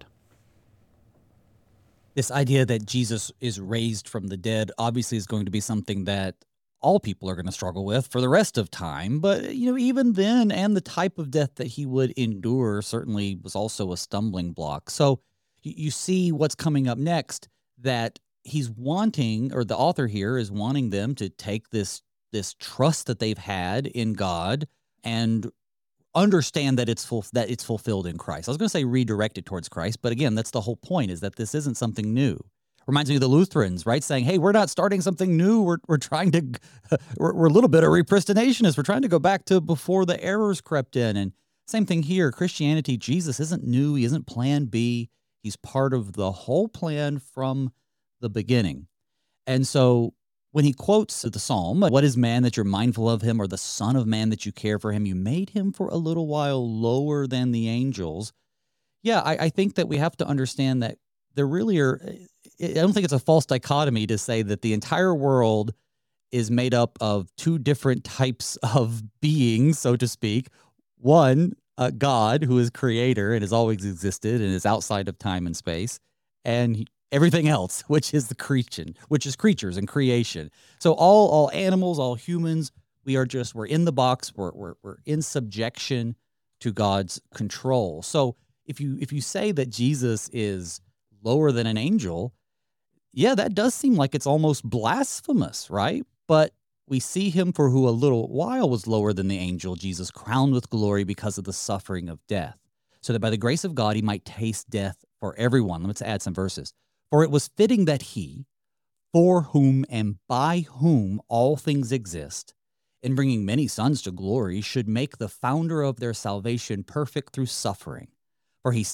This idea that Jesus is raised from the dead obviously is going to be something that all people are going to struggle with for the rest of time. But, even then, and the type of death that he would endure certainly was also a stumbling block. So you see what's coming up next, that he's wanting, or the author here is wanting them to take this trust that they've had in God and understand that it's fulfilled in Christ. I was going to say redirect it towards Christ, but again, that's the whole point, is that this isn't something new. Reminds me of the Lutherans, right? Saying, hey, we're not starting something new. We're trying to, we're a little bit of repristinationist. We're trying to go back to before the errors crept in. And same thing here. Christianity, Jesus isn't new. He isn't plan B. He's part of the whole plan from the beginning. And so when he quotes the psalm, what is man that you're mindful of him, or the son of man that you care for him? You made him for a little while lower than the angels. Yeah, I think that we have to understand that there really are, I don't think it's a false dichotomy to say that the entire world is made up of two different types of beings, so to speak. One, God, who is creator and has always existed and is outside of time and space, and everything else, which is creatures and creation. So all animals, all humans, we're in the box. We're in subjection to God's control. So if you say that Jesus is lower than an angel, yeah, that does seem like it's almost blasphemous, right? But we see him for who a little while was lower than the angel, Jesus, crowned with glory because of the suffering of death, so that by the grace of God he might taste death for everyone. Let's add some verses. For it was fitting that he, for whom and by whom all things exist, in bringing many sons to glory, should make the founder of their salvation perfect through suffering. For he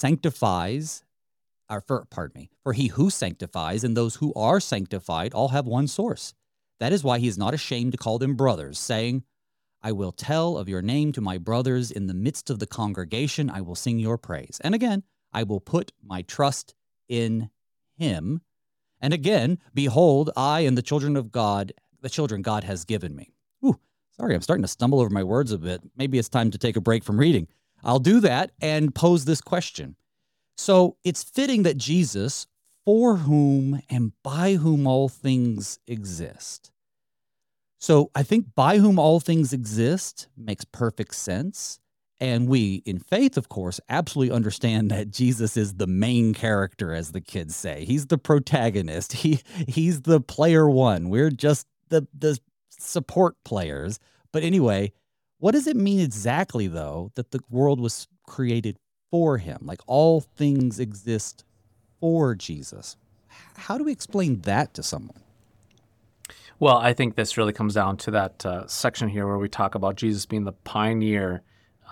who sanctifies and those who are sanctified all have one source. That is why he is not ashamed to call them brothers, saying, I will tell of your name to my brothers. In the midst of the congregation, I will sing your praise. And again, I will put my trust in him. And again, behold, I and the children God has given me. Ooh, sorry, I'm starting to stumble over my words a bit. Maybe it's time to take a break from reading. I'll do that and pose this question. So it's fitting that Jesus, for whom and by whom all things exist. So I think by whom all things exist makes perfect sense. And we, in faith, of course, absolutely understand that Jesus is the main character, as the kids say. He's the protagonist. He's the player one. We're just the support players. But anyway, what does it mean exactly, though, that the world was created for him? Like all things exist for Jesus. How do we explain that to someone? Well, I think this really comes down to that section here where we talk about Jesus being the pioneer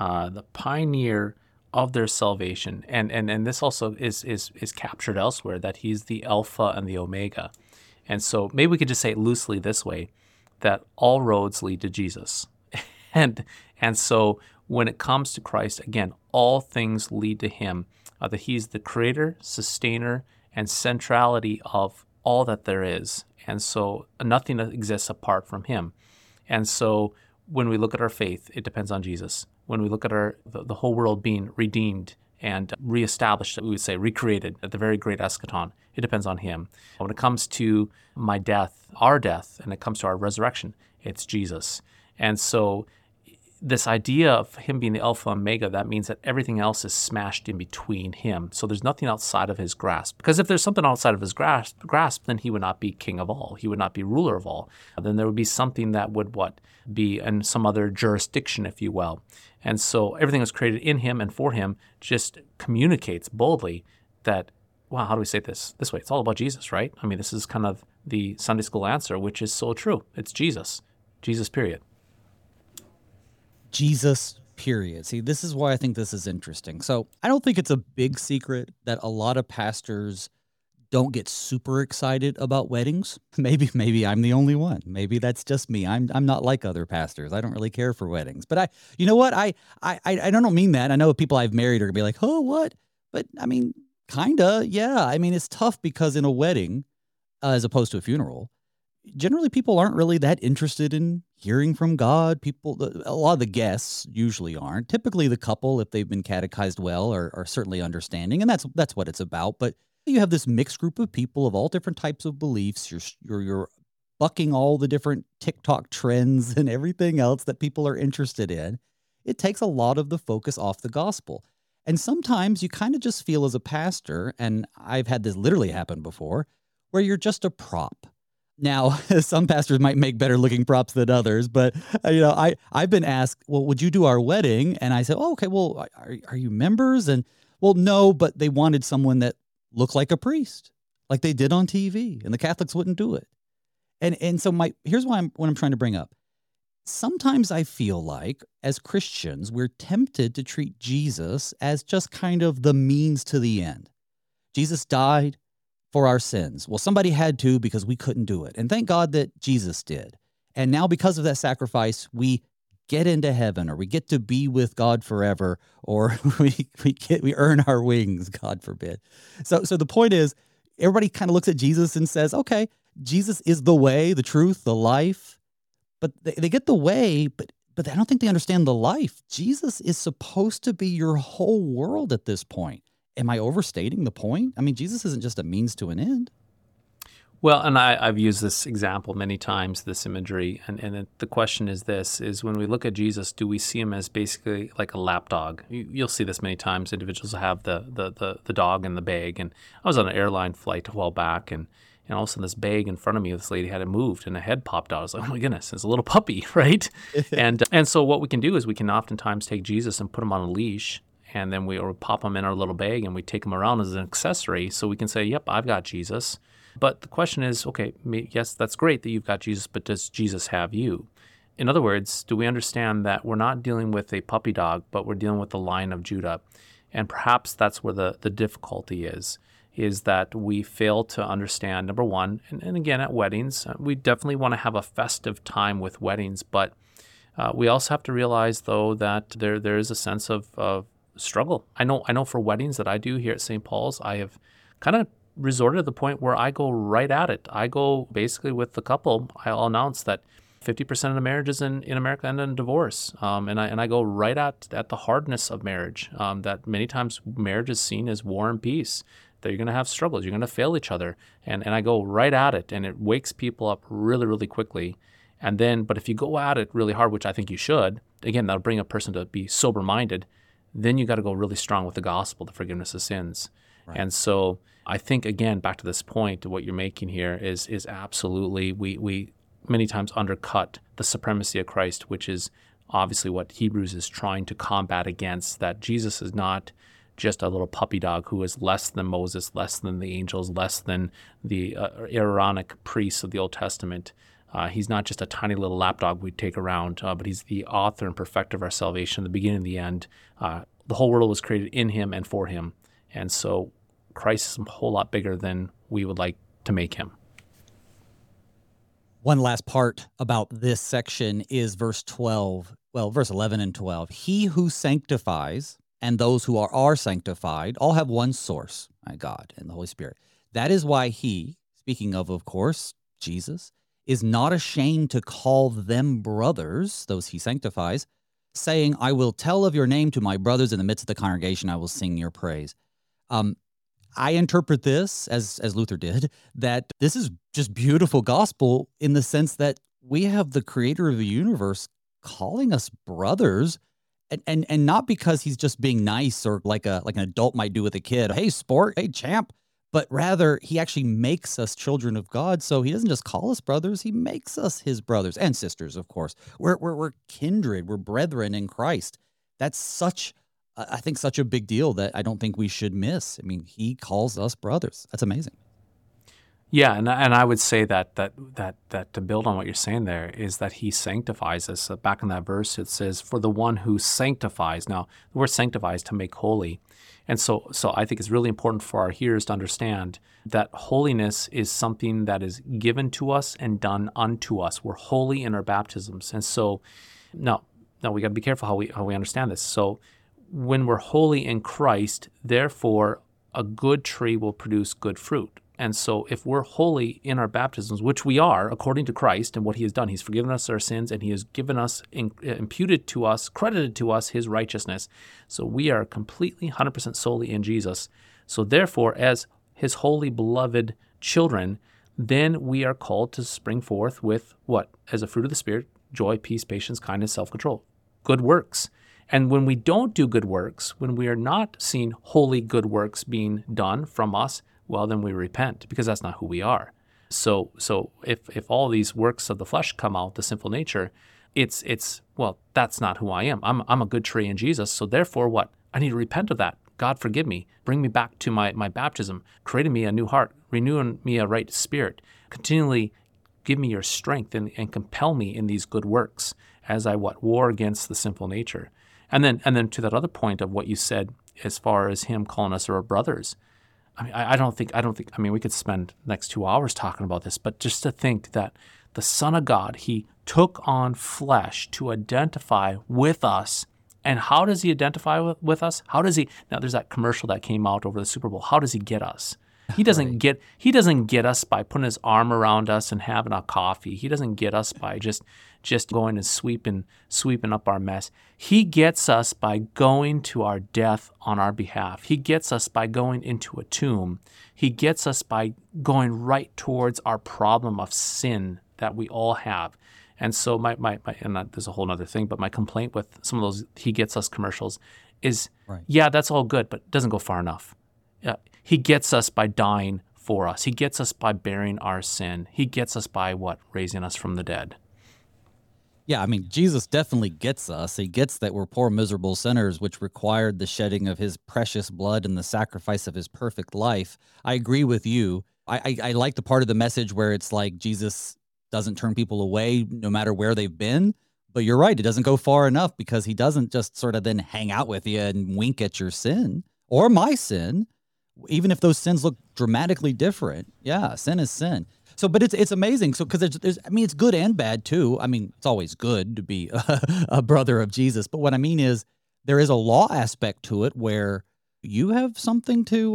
of their salvation, and this also is captured elsewhere, that he's the Alpha and the Omega. And so maybe we could just say it loosely this way, that all roads lead to Jesus. and so when it comes to Christ, again, all things lead to him, that he's the creator, sustainer, and centrality of all that there is. And so nothing exists apart from him. And so when we look at our faith, it depends on Jesus. When we look at the whole world being redeemed and reestablished, we would say recreated at the very great eschaton, it depends on him. When it comes to my death, our death, and it comes to our resurrection, it's Jesus. And so this idea of him being the Alpha and Omega, that means that everything else is smashed in between him. So there's nothing outside of his grasp. Because if there's something outside of his grasp, then he would not be king of all. He would not be ruler of all. Then there would be something that would be in some other jurisdiction, if you will. And so everything was created in him and for him, just communicates boldly that, wow, how do we say this way? It's all about Jesus, right? I mean, this is kind of the Sunday school answer, which is so true. It's Jesus. Jesus, period. Jesus, period. See, this is why I think this is interesting. So I don't think it's a big secret that a lot of pastors don't get super excited about weddings. Maybe I'm the only one. Maybe that's just me. I'm not like other pastors. I don't really care for weddings. But you know what? I don't mean that. I know people I've married are gonna be like, oh, what? But I mean, kinda, yeah. I mean, it's tough because in a wedding, as opposed to a funeral, generally people aren't really that interested in hearing from God. A lot of the guests usually aren't. Typically the couple, if they've been catechized well, are certainly understanding, and that's what it's about. But you have this mixed group of people of all different types of beliefs. You're bucking all the different TikTok trends and everything else that people are interested in, it takes a lot of the focus off the gospel. And sometimes you kind of just feel as a pastor, and I've had this literally happen before, where you're just a prop. Now, some pastors might make better looking props than others, but I've been asked, well, would you do our wedding? And I said, oh, okay, well, are you members? And well, no, but they wanted someone that looked like a priest, like they did on TV, and the Catholics wouldn't do it. And so here's what I'm trying to bring up. Sometimes I feel like as Christians, we're tempted to treat Jesus as just kind of the means to the end. Jesus died for our sins. Well, somebody had to because we couldn't do it. And thank God that Jesus did. And now because of that sacrifice, we get into heaven, or we get to be with God forever, or we earn our wings, God forbid. So the point is, everybody kind of looks at Jesus and says, okay, Jesus is the way, the truth, the life. But they get the way, but I don't think they understand the life. Jesus is supposed to be your whole world at this point. Am I overstating the point? I mean, Jesus isn't just a means to an end. Well, and I've used this example many times, this imagery, and the question is this, is when we look at Jesus, do we see him as basically like a lapdog? You'll see this many times. Individuals have the dog in the bag, and I was on an airline flight a while back, and all of a sudden this bag in front of me, this lady had it moved, and a head popped out. I was like, oh my goodness, it's a little puppy, right? and so what we can do is we can oftentimes take Jesus and put him on a leash, and then we pop him in our little bag, and we take him around as an accessory, so we can say, yep, I've got Jesus. But the question is, okay, yes, that's great that you've got Jesus, but does Jesus have you? In other words, do we understand that we're not dealing with a puppy dog, but we're dealing with the Lion of Judah? And perhaps that's where the difficulty is that we fail to understand, number one, and again, at weddings, we definitely want to have a festive time with weddings, but we also have to realize, though, that there is a sense of struggle. I know for weddings that I do here at St. Paul's, I have kind of resorted to the point where I go right at it. I go basically with the couple. I'll announce that 50% of the marriages in America end in divorce, and I go right at the hardness of marriage. That many times marriage is seen as war and peace. That you're going to have struggles, you're going to fail each other, and I go right at it, and it wakes people up really, really quickly. And then, but if you go at it really hard, which I think you should, again, that'll bring a person to be sober-minded. Then you got to go really strong with the gospel, the forgiveness of sins. Right. And so I think, again, back to this point, what you're making here is absolutely, we many times undercut the supremacy of Christ, which is obviously what Hebrews is trying to combat against, that Jesus is not just a little puppy dog who is less than Moses, less than the angels, less than the Aaronic priests of the Old Testament. He's not just a tiny little lapdog we take around, but he's the author and perfecter of our salvation, the beginning and the end. The whole world was created in him and for him. And so Christ is a whole lot bigger than we would like to make him. One last part about this section is verse 11 and 12. He who sanctifies and those who are sanctified all have one source, God and the Holy Spirit. That is why he, speaking of course, Jesus, is not ashamed to call them brothers, those he sanctifies, saying, I will tell of your name to my brothers in the midst of the congregation, I will sing your praise. I interpret this, as Luther did, that this is just beautiful gospel in the sense that we have the creator of the universe calling us brothers, and not because he's just being nice or like an adult might do with a kid. Hey, sport, hey, champ. But rather, he actually makes us children of God. So he doesn't just call us brothers, he makes us his brothers and sisters, of course. We're kindred, we're brethren in Christ. That's I think such a big deal that I don't think we should miss. I mean, he calls us brothers. That's amazing. Yeah, and I would say that to build on what you're saying there is that he sanctifies us. Back in that verse, it says, for the one who sanctifies. Now, the word sanctify is to make holy. And so I think it's really important for our hearers to understand that holiness is something that is given to us and done unto us. We're holy in our baptisms. And so now we got to be careful how we understand this. So when we're holy in Christ, therefore a good tree will produce good fruit. And so if we're holy in our baptisms, which we are according to Christ and what he has done, he's forgiven us our sins and he has given us, imputed to us, credited to us his righteousness. So we are completely 100% solely in Jesus. So therefore, as his holy beloved children, then we are called to spring forth with what? As a fruit of the Spirit, joy, peace, patience, kindness, self-control, good works. And when we don't do good works, when we are not seeing holy good works being done from us, well, then we repent, because that's not who we are. So if all these works of the flesh come out, the sinful nature, it's well, that's not who I am. I'm a good tree in Jesus. So therefore what? I need to repent of that. God, forgive me. Bring me back to my baptism. Create in me a new heart. Renew in me a right spirit. Continually give me your strength and compel me in these good works as I war against the sinful nature. And then to that other point of what you said as far as him calling us our brothers. I mean, I don't think, we could spend the next 2 hours talking about this, but just to think that the Son of God, he took on flesh to identify with us. And how does he identify with us? How does he, now there's that commercial that came out over the Super Bowl. How does he get us? He doesn't get us by putting his arm around us and having a coffee. He doesn't get us by just going and sweeping up our mess. He gets us by going to our death on our behalf. He gets us by going into a tomb. He gets us by going right towards our problem of sin that we all have. And so my there's a whole other thing, but my complaint with some of those he gets us commercials is, yeah, that's all good, but it doesn't go far enough. He gets us by dying for us. He gets us by bearing our sin. He gets us by what? Raising us from the dead. Yeah, I mean, Jesus definitely gets us. He gets that we're poor, miserable sinners, which required the shedding of his precious blood and the sacrifice of his perfect life. I agree with you. I like the part of the message where it's like Jesus doesn't turn people away no matter where they've been. But you're right, it doesn't go far enough, because he doesn't just sort of then hang out with you and wink at your sin or my sin, even if those sins look dramatically different. Yeah, sin is sin. So, but it's amazing. So, because it's good and bad too. I mean, it's always good to be a brother of Jesus. But what I mean is, there is a law aspect to it where you have something to.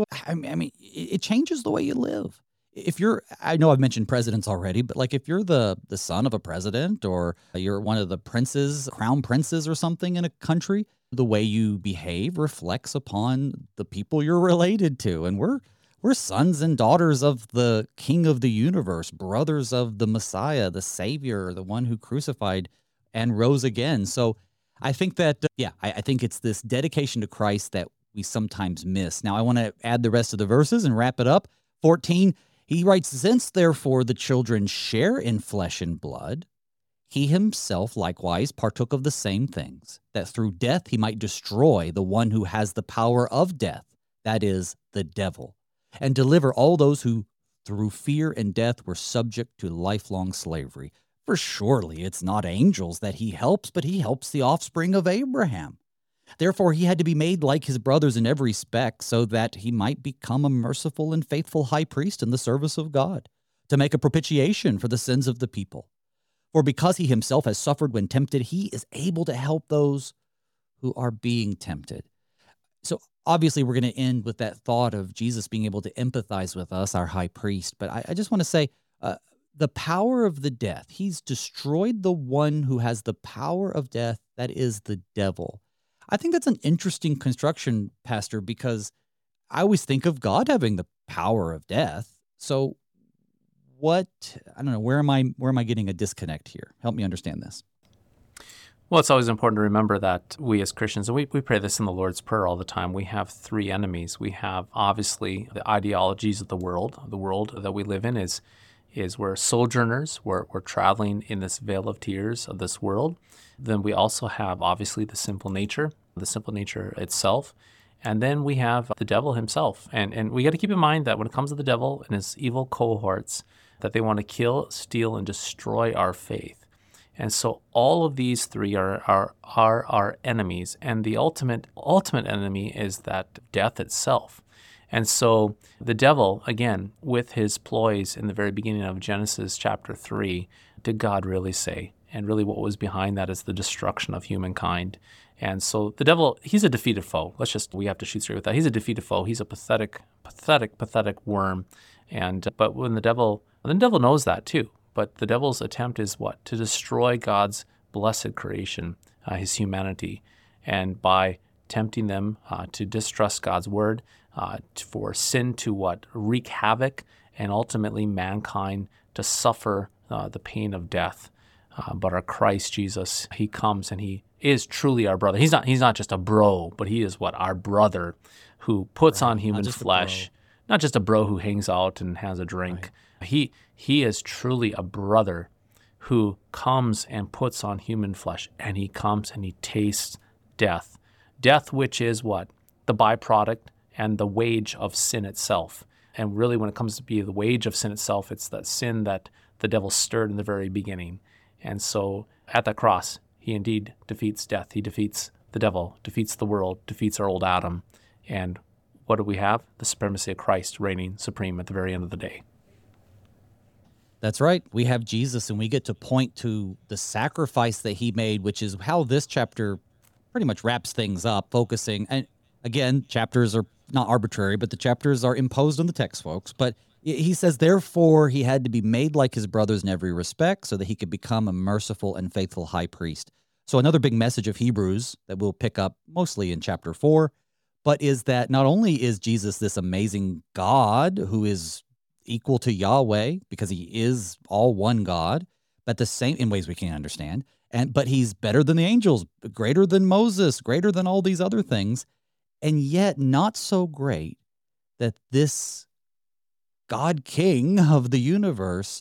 It changes the way you live. If you're, I know I've mentioned presidents already, but like if you're the son of a president, or you're one of the princes, crown princes or something in a country, the way you behave reflects upon the people you're related to. And we're sons and daughters of the King of the universe, brothers of the Messiah, the Savior, the one who crucified and rose again. So I think that, I think it's this dedication to Christ that we sometimes miss. Now I want to add the rest of the verses and wrap it up. 14, he writes, "Since therefore the children share in flesh and blood, he himself likewise partook of the same things, that through death he might destroy the one who has the power of death, that is, the devil, and deliver all those who through fear and death were subject to lifelong slavery. For surely it's not angels that he helps, but he helps the offspring of Abraham. Therefore he had to be made like his brothers in every respect, so that he might become a merciful and faithful high priest in the service of God, to make a propitiation for the sins of the people. For because he himself has suffered when tempted, he is able to help those who are being tempted." So obviously we're going to end with that thought of Jesus being able to empathize with us, our high priest. But I just want to say, the power of the death, he's destroyed the one who has the power of death, that is the devil. I think that's an interesting construction, Pastor, because I always think of God having the power of death. So I don't know, where am I getting a disconnect here? Help me understand this. Well, it's always important to remember that we as Christians, and we pray this in the Lord's Prayer all the time, we have three enemies. We have, obviously, the ideologies of the world. The world that we live in is we're sojourners. We're traveling in this vale of tears of this world. Then we also have, obviously, the sinful nature itself. And then we have the devil himself. And we got to keep in mind that when it comes to the devil and his evil cohorts, that they want to kill, steal, and destroy our faith. And so all of these three are our enemies. And the ultimate enemy is that death itself. And so the devil, again, with his ploys in the very beginning of Genesis chapter 3, did God really say? And really what was behind that is the destruction of humankind. And so the devil, he's a defeated foe. We have to shoot straight with that. He's a defeated foe. He's a pathetic worm. But the devil knows that too. But the devil's attempt is what? To destroy God's blessed creation, his humanity. And by tempting them to distrust God's word, for sin to what? Wreak havoc and ultimately mankind to suffer the pain of death. But our Christ Jesus, he comes and he is truly our brother. He's not just a bro, but he is our brother who puts on human flesh. Not just a bro who hangs out and has a drink. Right. He is truly a brother who comes and puts on human flesh, and he comes and he tastes death. Death, which is what? The byproduct and the wage of sin itself. And really, when it comes to be the wage of sin itself, it's that sin that the devil stirred in the very beginning. And so at the cross, he indeed defeats death. He defeats the devil, defeats the world, defeats our old Adam. And what do we have? The supremacy of Christ reigning supreme at the very end of the day. That's right. We have Jesus, and we get to point to the sacrifice that he made, which is how this chapter pretty much wraps things up, focusing. And again, chapters are not arbitrary, but the chapters are imposed on the text, folks. But he says, therefore, he had to be made like his brothers in every respect so that he could become a merciful and faithful high priest. So another big message of Hebrews that we'll pick up mostly in chapter 4, but is that not only is Jesus this amazing God who is equal to Yahweh because he is all one God, but the same in ways we can't understand, but he's better than the angels, greater than Moses, greater than all these other things, and yet not so great that this God King of the universe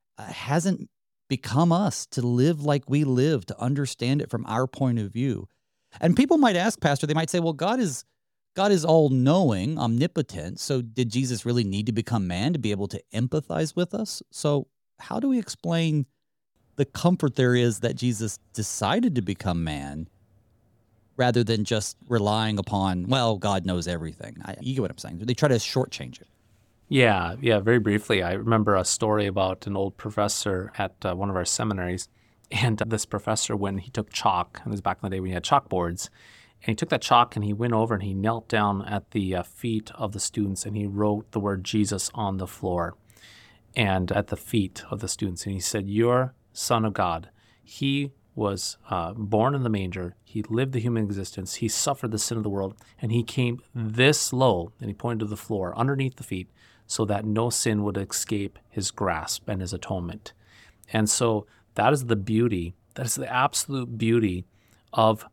hasn't become us to live like we live, to understand it from our point of view. And people might ask, Pastor, they might say, well, God is all-knowing, omnipotent, so did Jesus really need to become man to be able to empathize with us? So how do we explain the comfort there is that Jesus decided to become man rather than just relying upon, well, God knows everything? You get what I'm saying. They try to shortchange it. Yeah, very briefly. I remember a story about an old professor at one of our seminaries, and this professor, when he took chalk, and this was back in the day when he had chalkboards, and he took that chalk and he went over and he knelt down at the feet of the students and he wrote the word Jesus on the floor and at the feet of the students. And he said, "You're Son of God. He was born in the manger. He lived the human existence. He suffered the sin of the world. And he came this low," and he pointed to the floor, "underneath the feet, so that no sin would escape his grasp and his atonement." And so that is the beauty, that is the absolute beauty of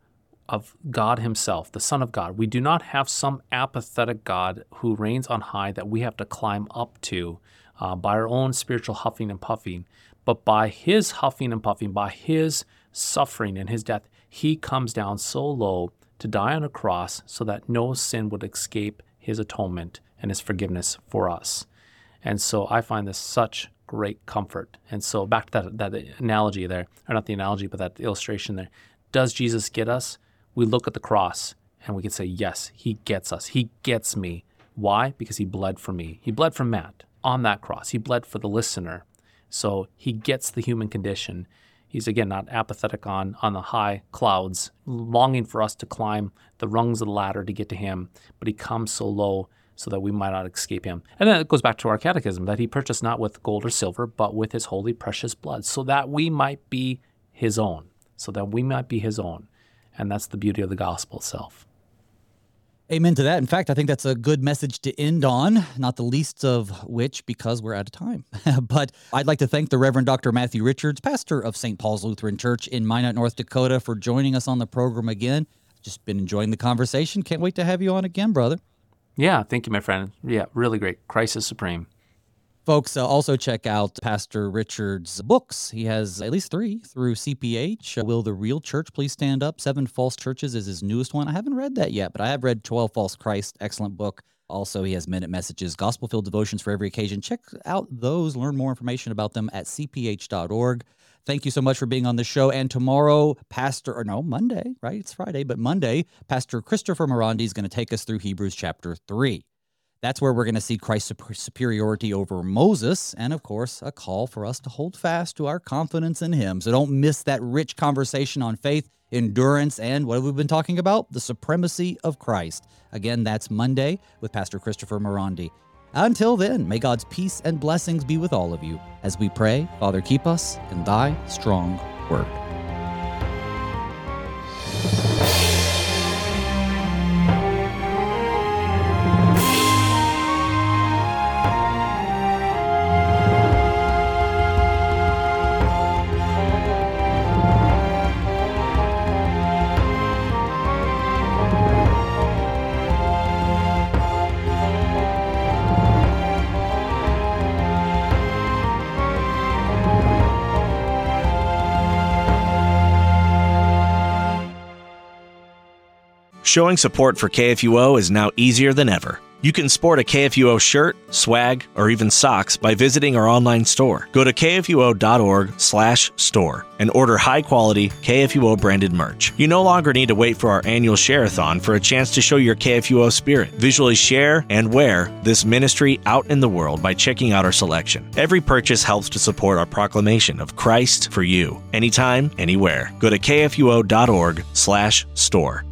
God himself, the Son of God. We do not have some apathetic God who reigns on high that we have to climb up to by our own spiritual huffing and puffing, but by his huffing and puffing, by his suffering and his death, he comes down so low to die on a cross so that no sin would escape his atonement and his forgiveness for us. And so I find this such great comfort. And so back to that analogy there, or not the analogy, but that illustration there. Does Jesus get us? We look at the cross and we can say, yes, he gets us. He gets me. Why? Because he bled for me. He bled for Matt on that cross. He bled for the listener. So he gets the human condition. He's, again, not apathetic on the high clouds, longing for us to climb the rungs of the ladder to get to him, but he comes so low so that we might not escape him. And then it goes back to our catechism, that he purchased not with gold or silver, but with his holy precious blood, so that we might be his own, And that's the beauty of the gospel itself. Amen to that. In fact, I think that's a good message to end on, not the least of which because we're out of time. But I'd like to thank the Reverend Dr. Matthew Richards, pastor of St. Paul's Lutheran Church in Minot, North Dakota, for joining us on the program again. Just been enjoying the conversation. Can't wait to have you on again, brother. Yeah, thank you, my friend. Yeah, really great. Christ is supreme. Folks, also check out Pastor Richard's books. He has at least 3 through CPH. Will the Real Church Please Stand Up? 7 False Churches is his newest one. I haven't read that yet, but I have read 12 False Christ. Excellent book. Also, he has Minute Messages, Gospel-Filled Devotions for Every Occasion. Check out those. Learn more information about them at cph.org. Thank you so much for being on the show. And tomorrow, Monday, right? It's Friday, but Monday, Pastor Christopher Morandi is going to take us through Hebrews chapter 3. That's where we're going to see Christ's superiority over Moses, and of course, a call for us to hold fast to our confidence in him. So don't miss that rich conversation on faith, endurance, and what have we been talking about? The supremacy of Christ. Again, that's Monday with Pastor Christopher Morandi. Until then, may God's peace and blessings be with all of you. As we pray, Father, keep us in thy strong word. Showing support for KFUO is now easier than ever. You can sport a KFUO shirt, swag, or even socks by visiting our online store. Go to kfuo.org/store and order high-quality KFUO-branded merch. You no longer need to wait for our annual share-a-thon for a chance to show your KFUO spirit. Visually share and wear this ministry out in the world by checking out our selection. Every purchase helps to support our proclamation of Christ for you, anytime, anywhere. Go to kfuo.org/store.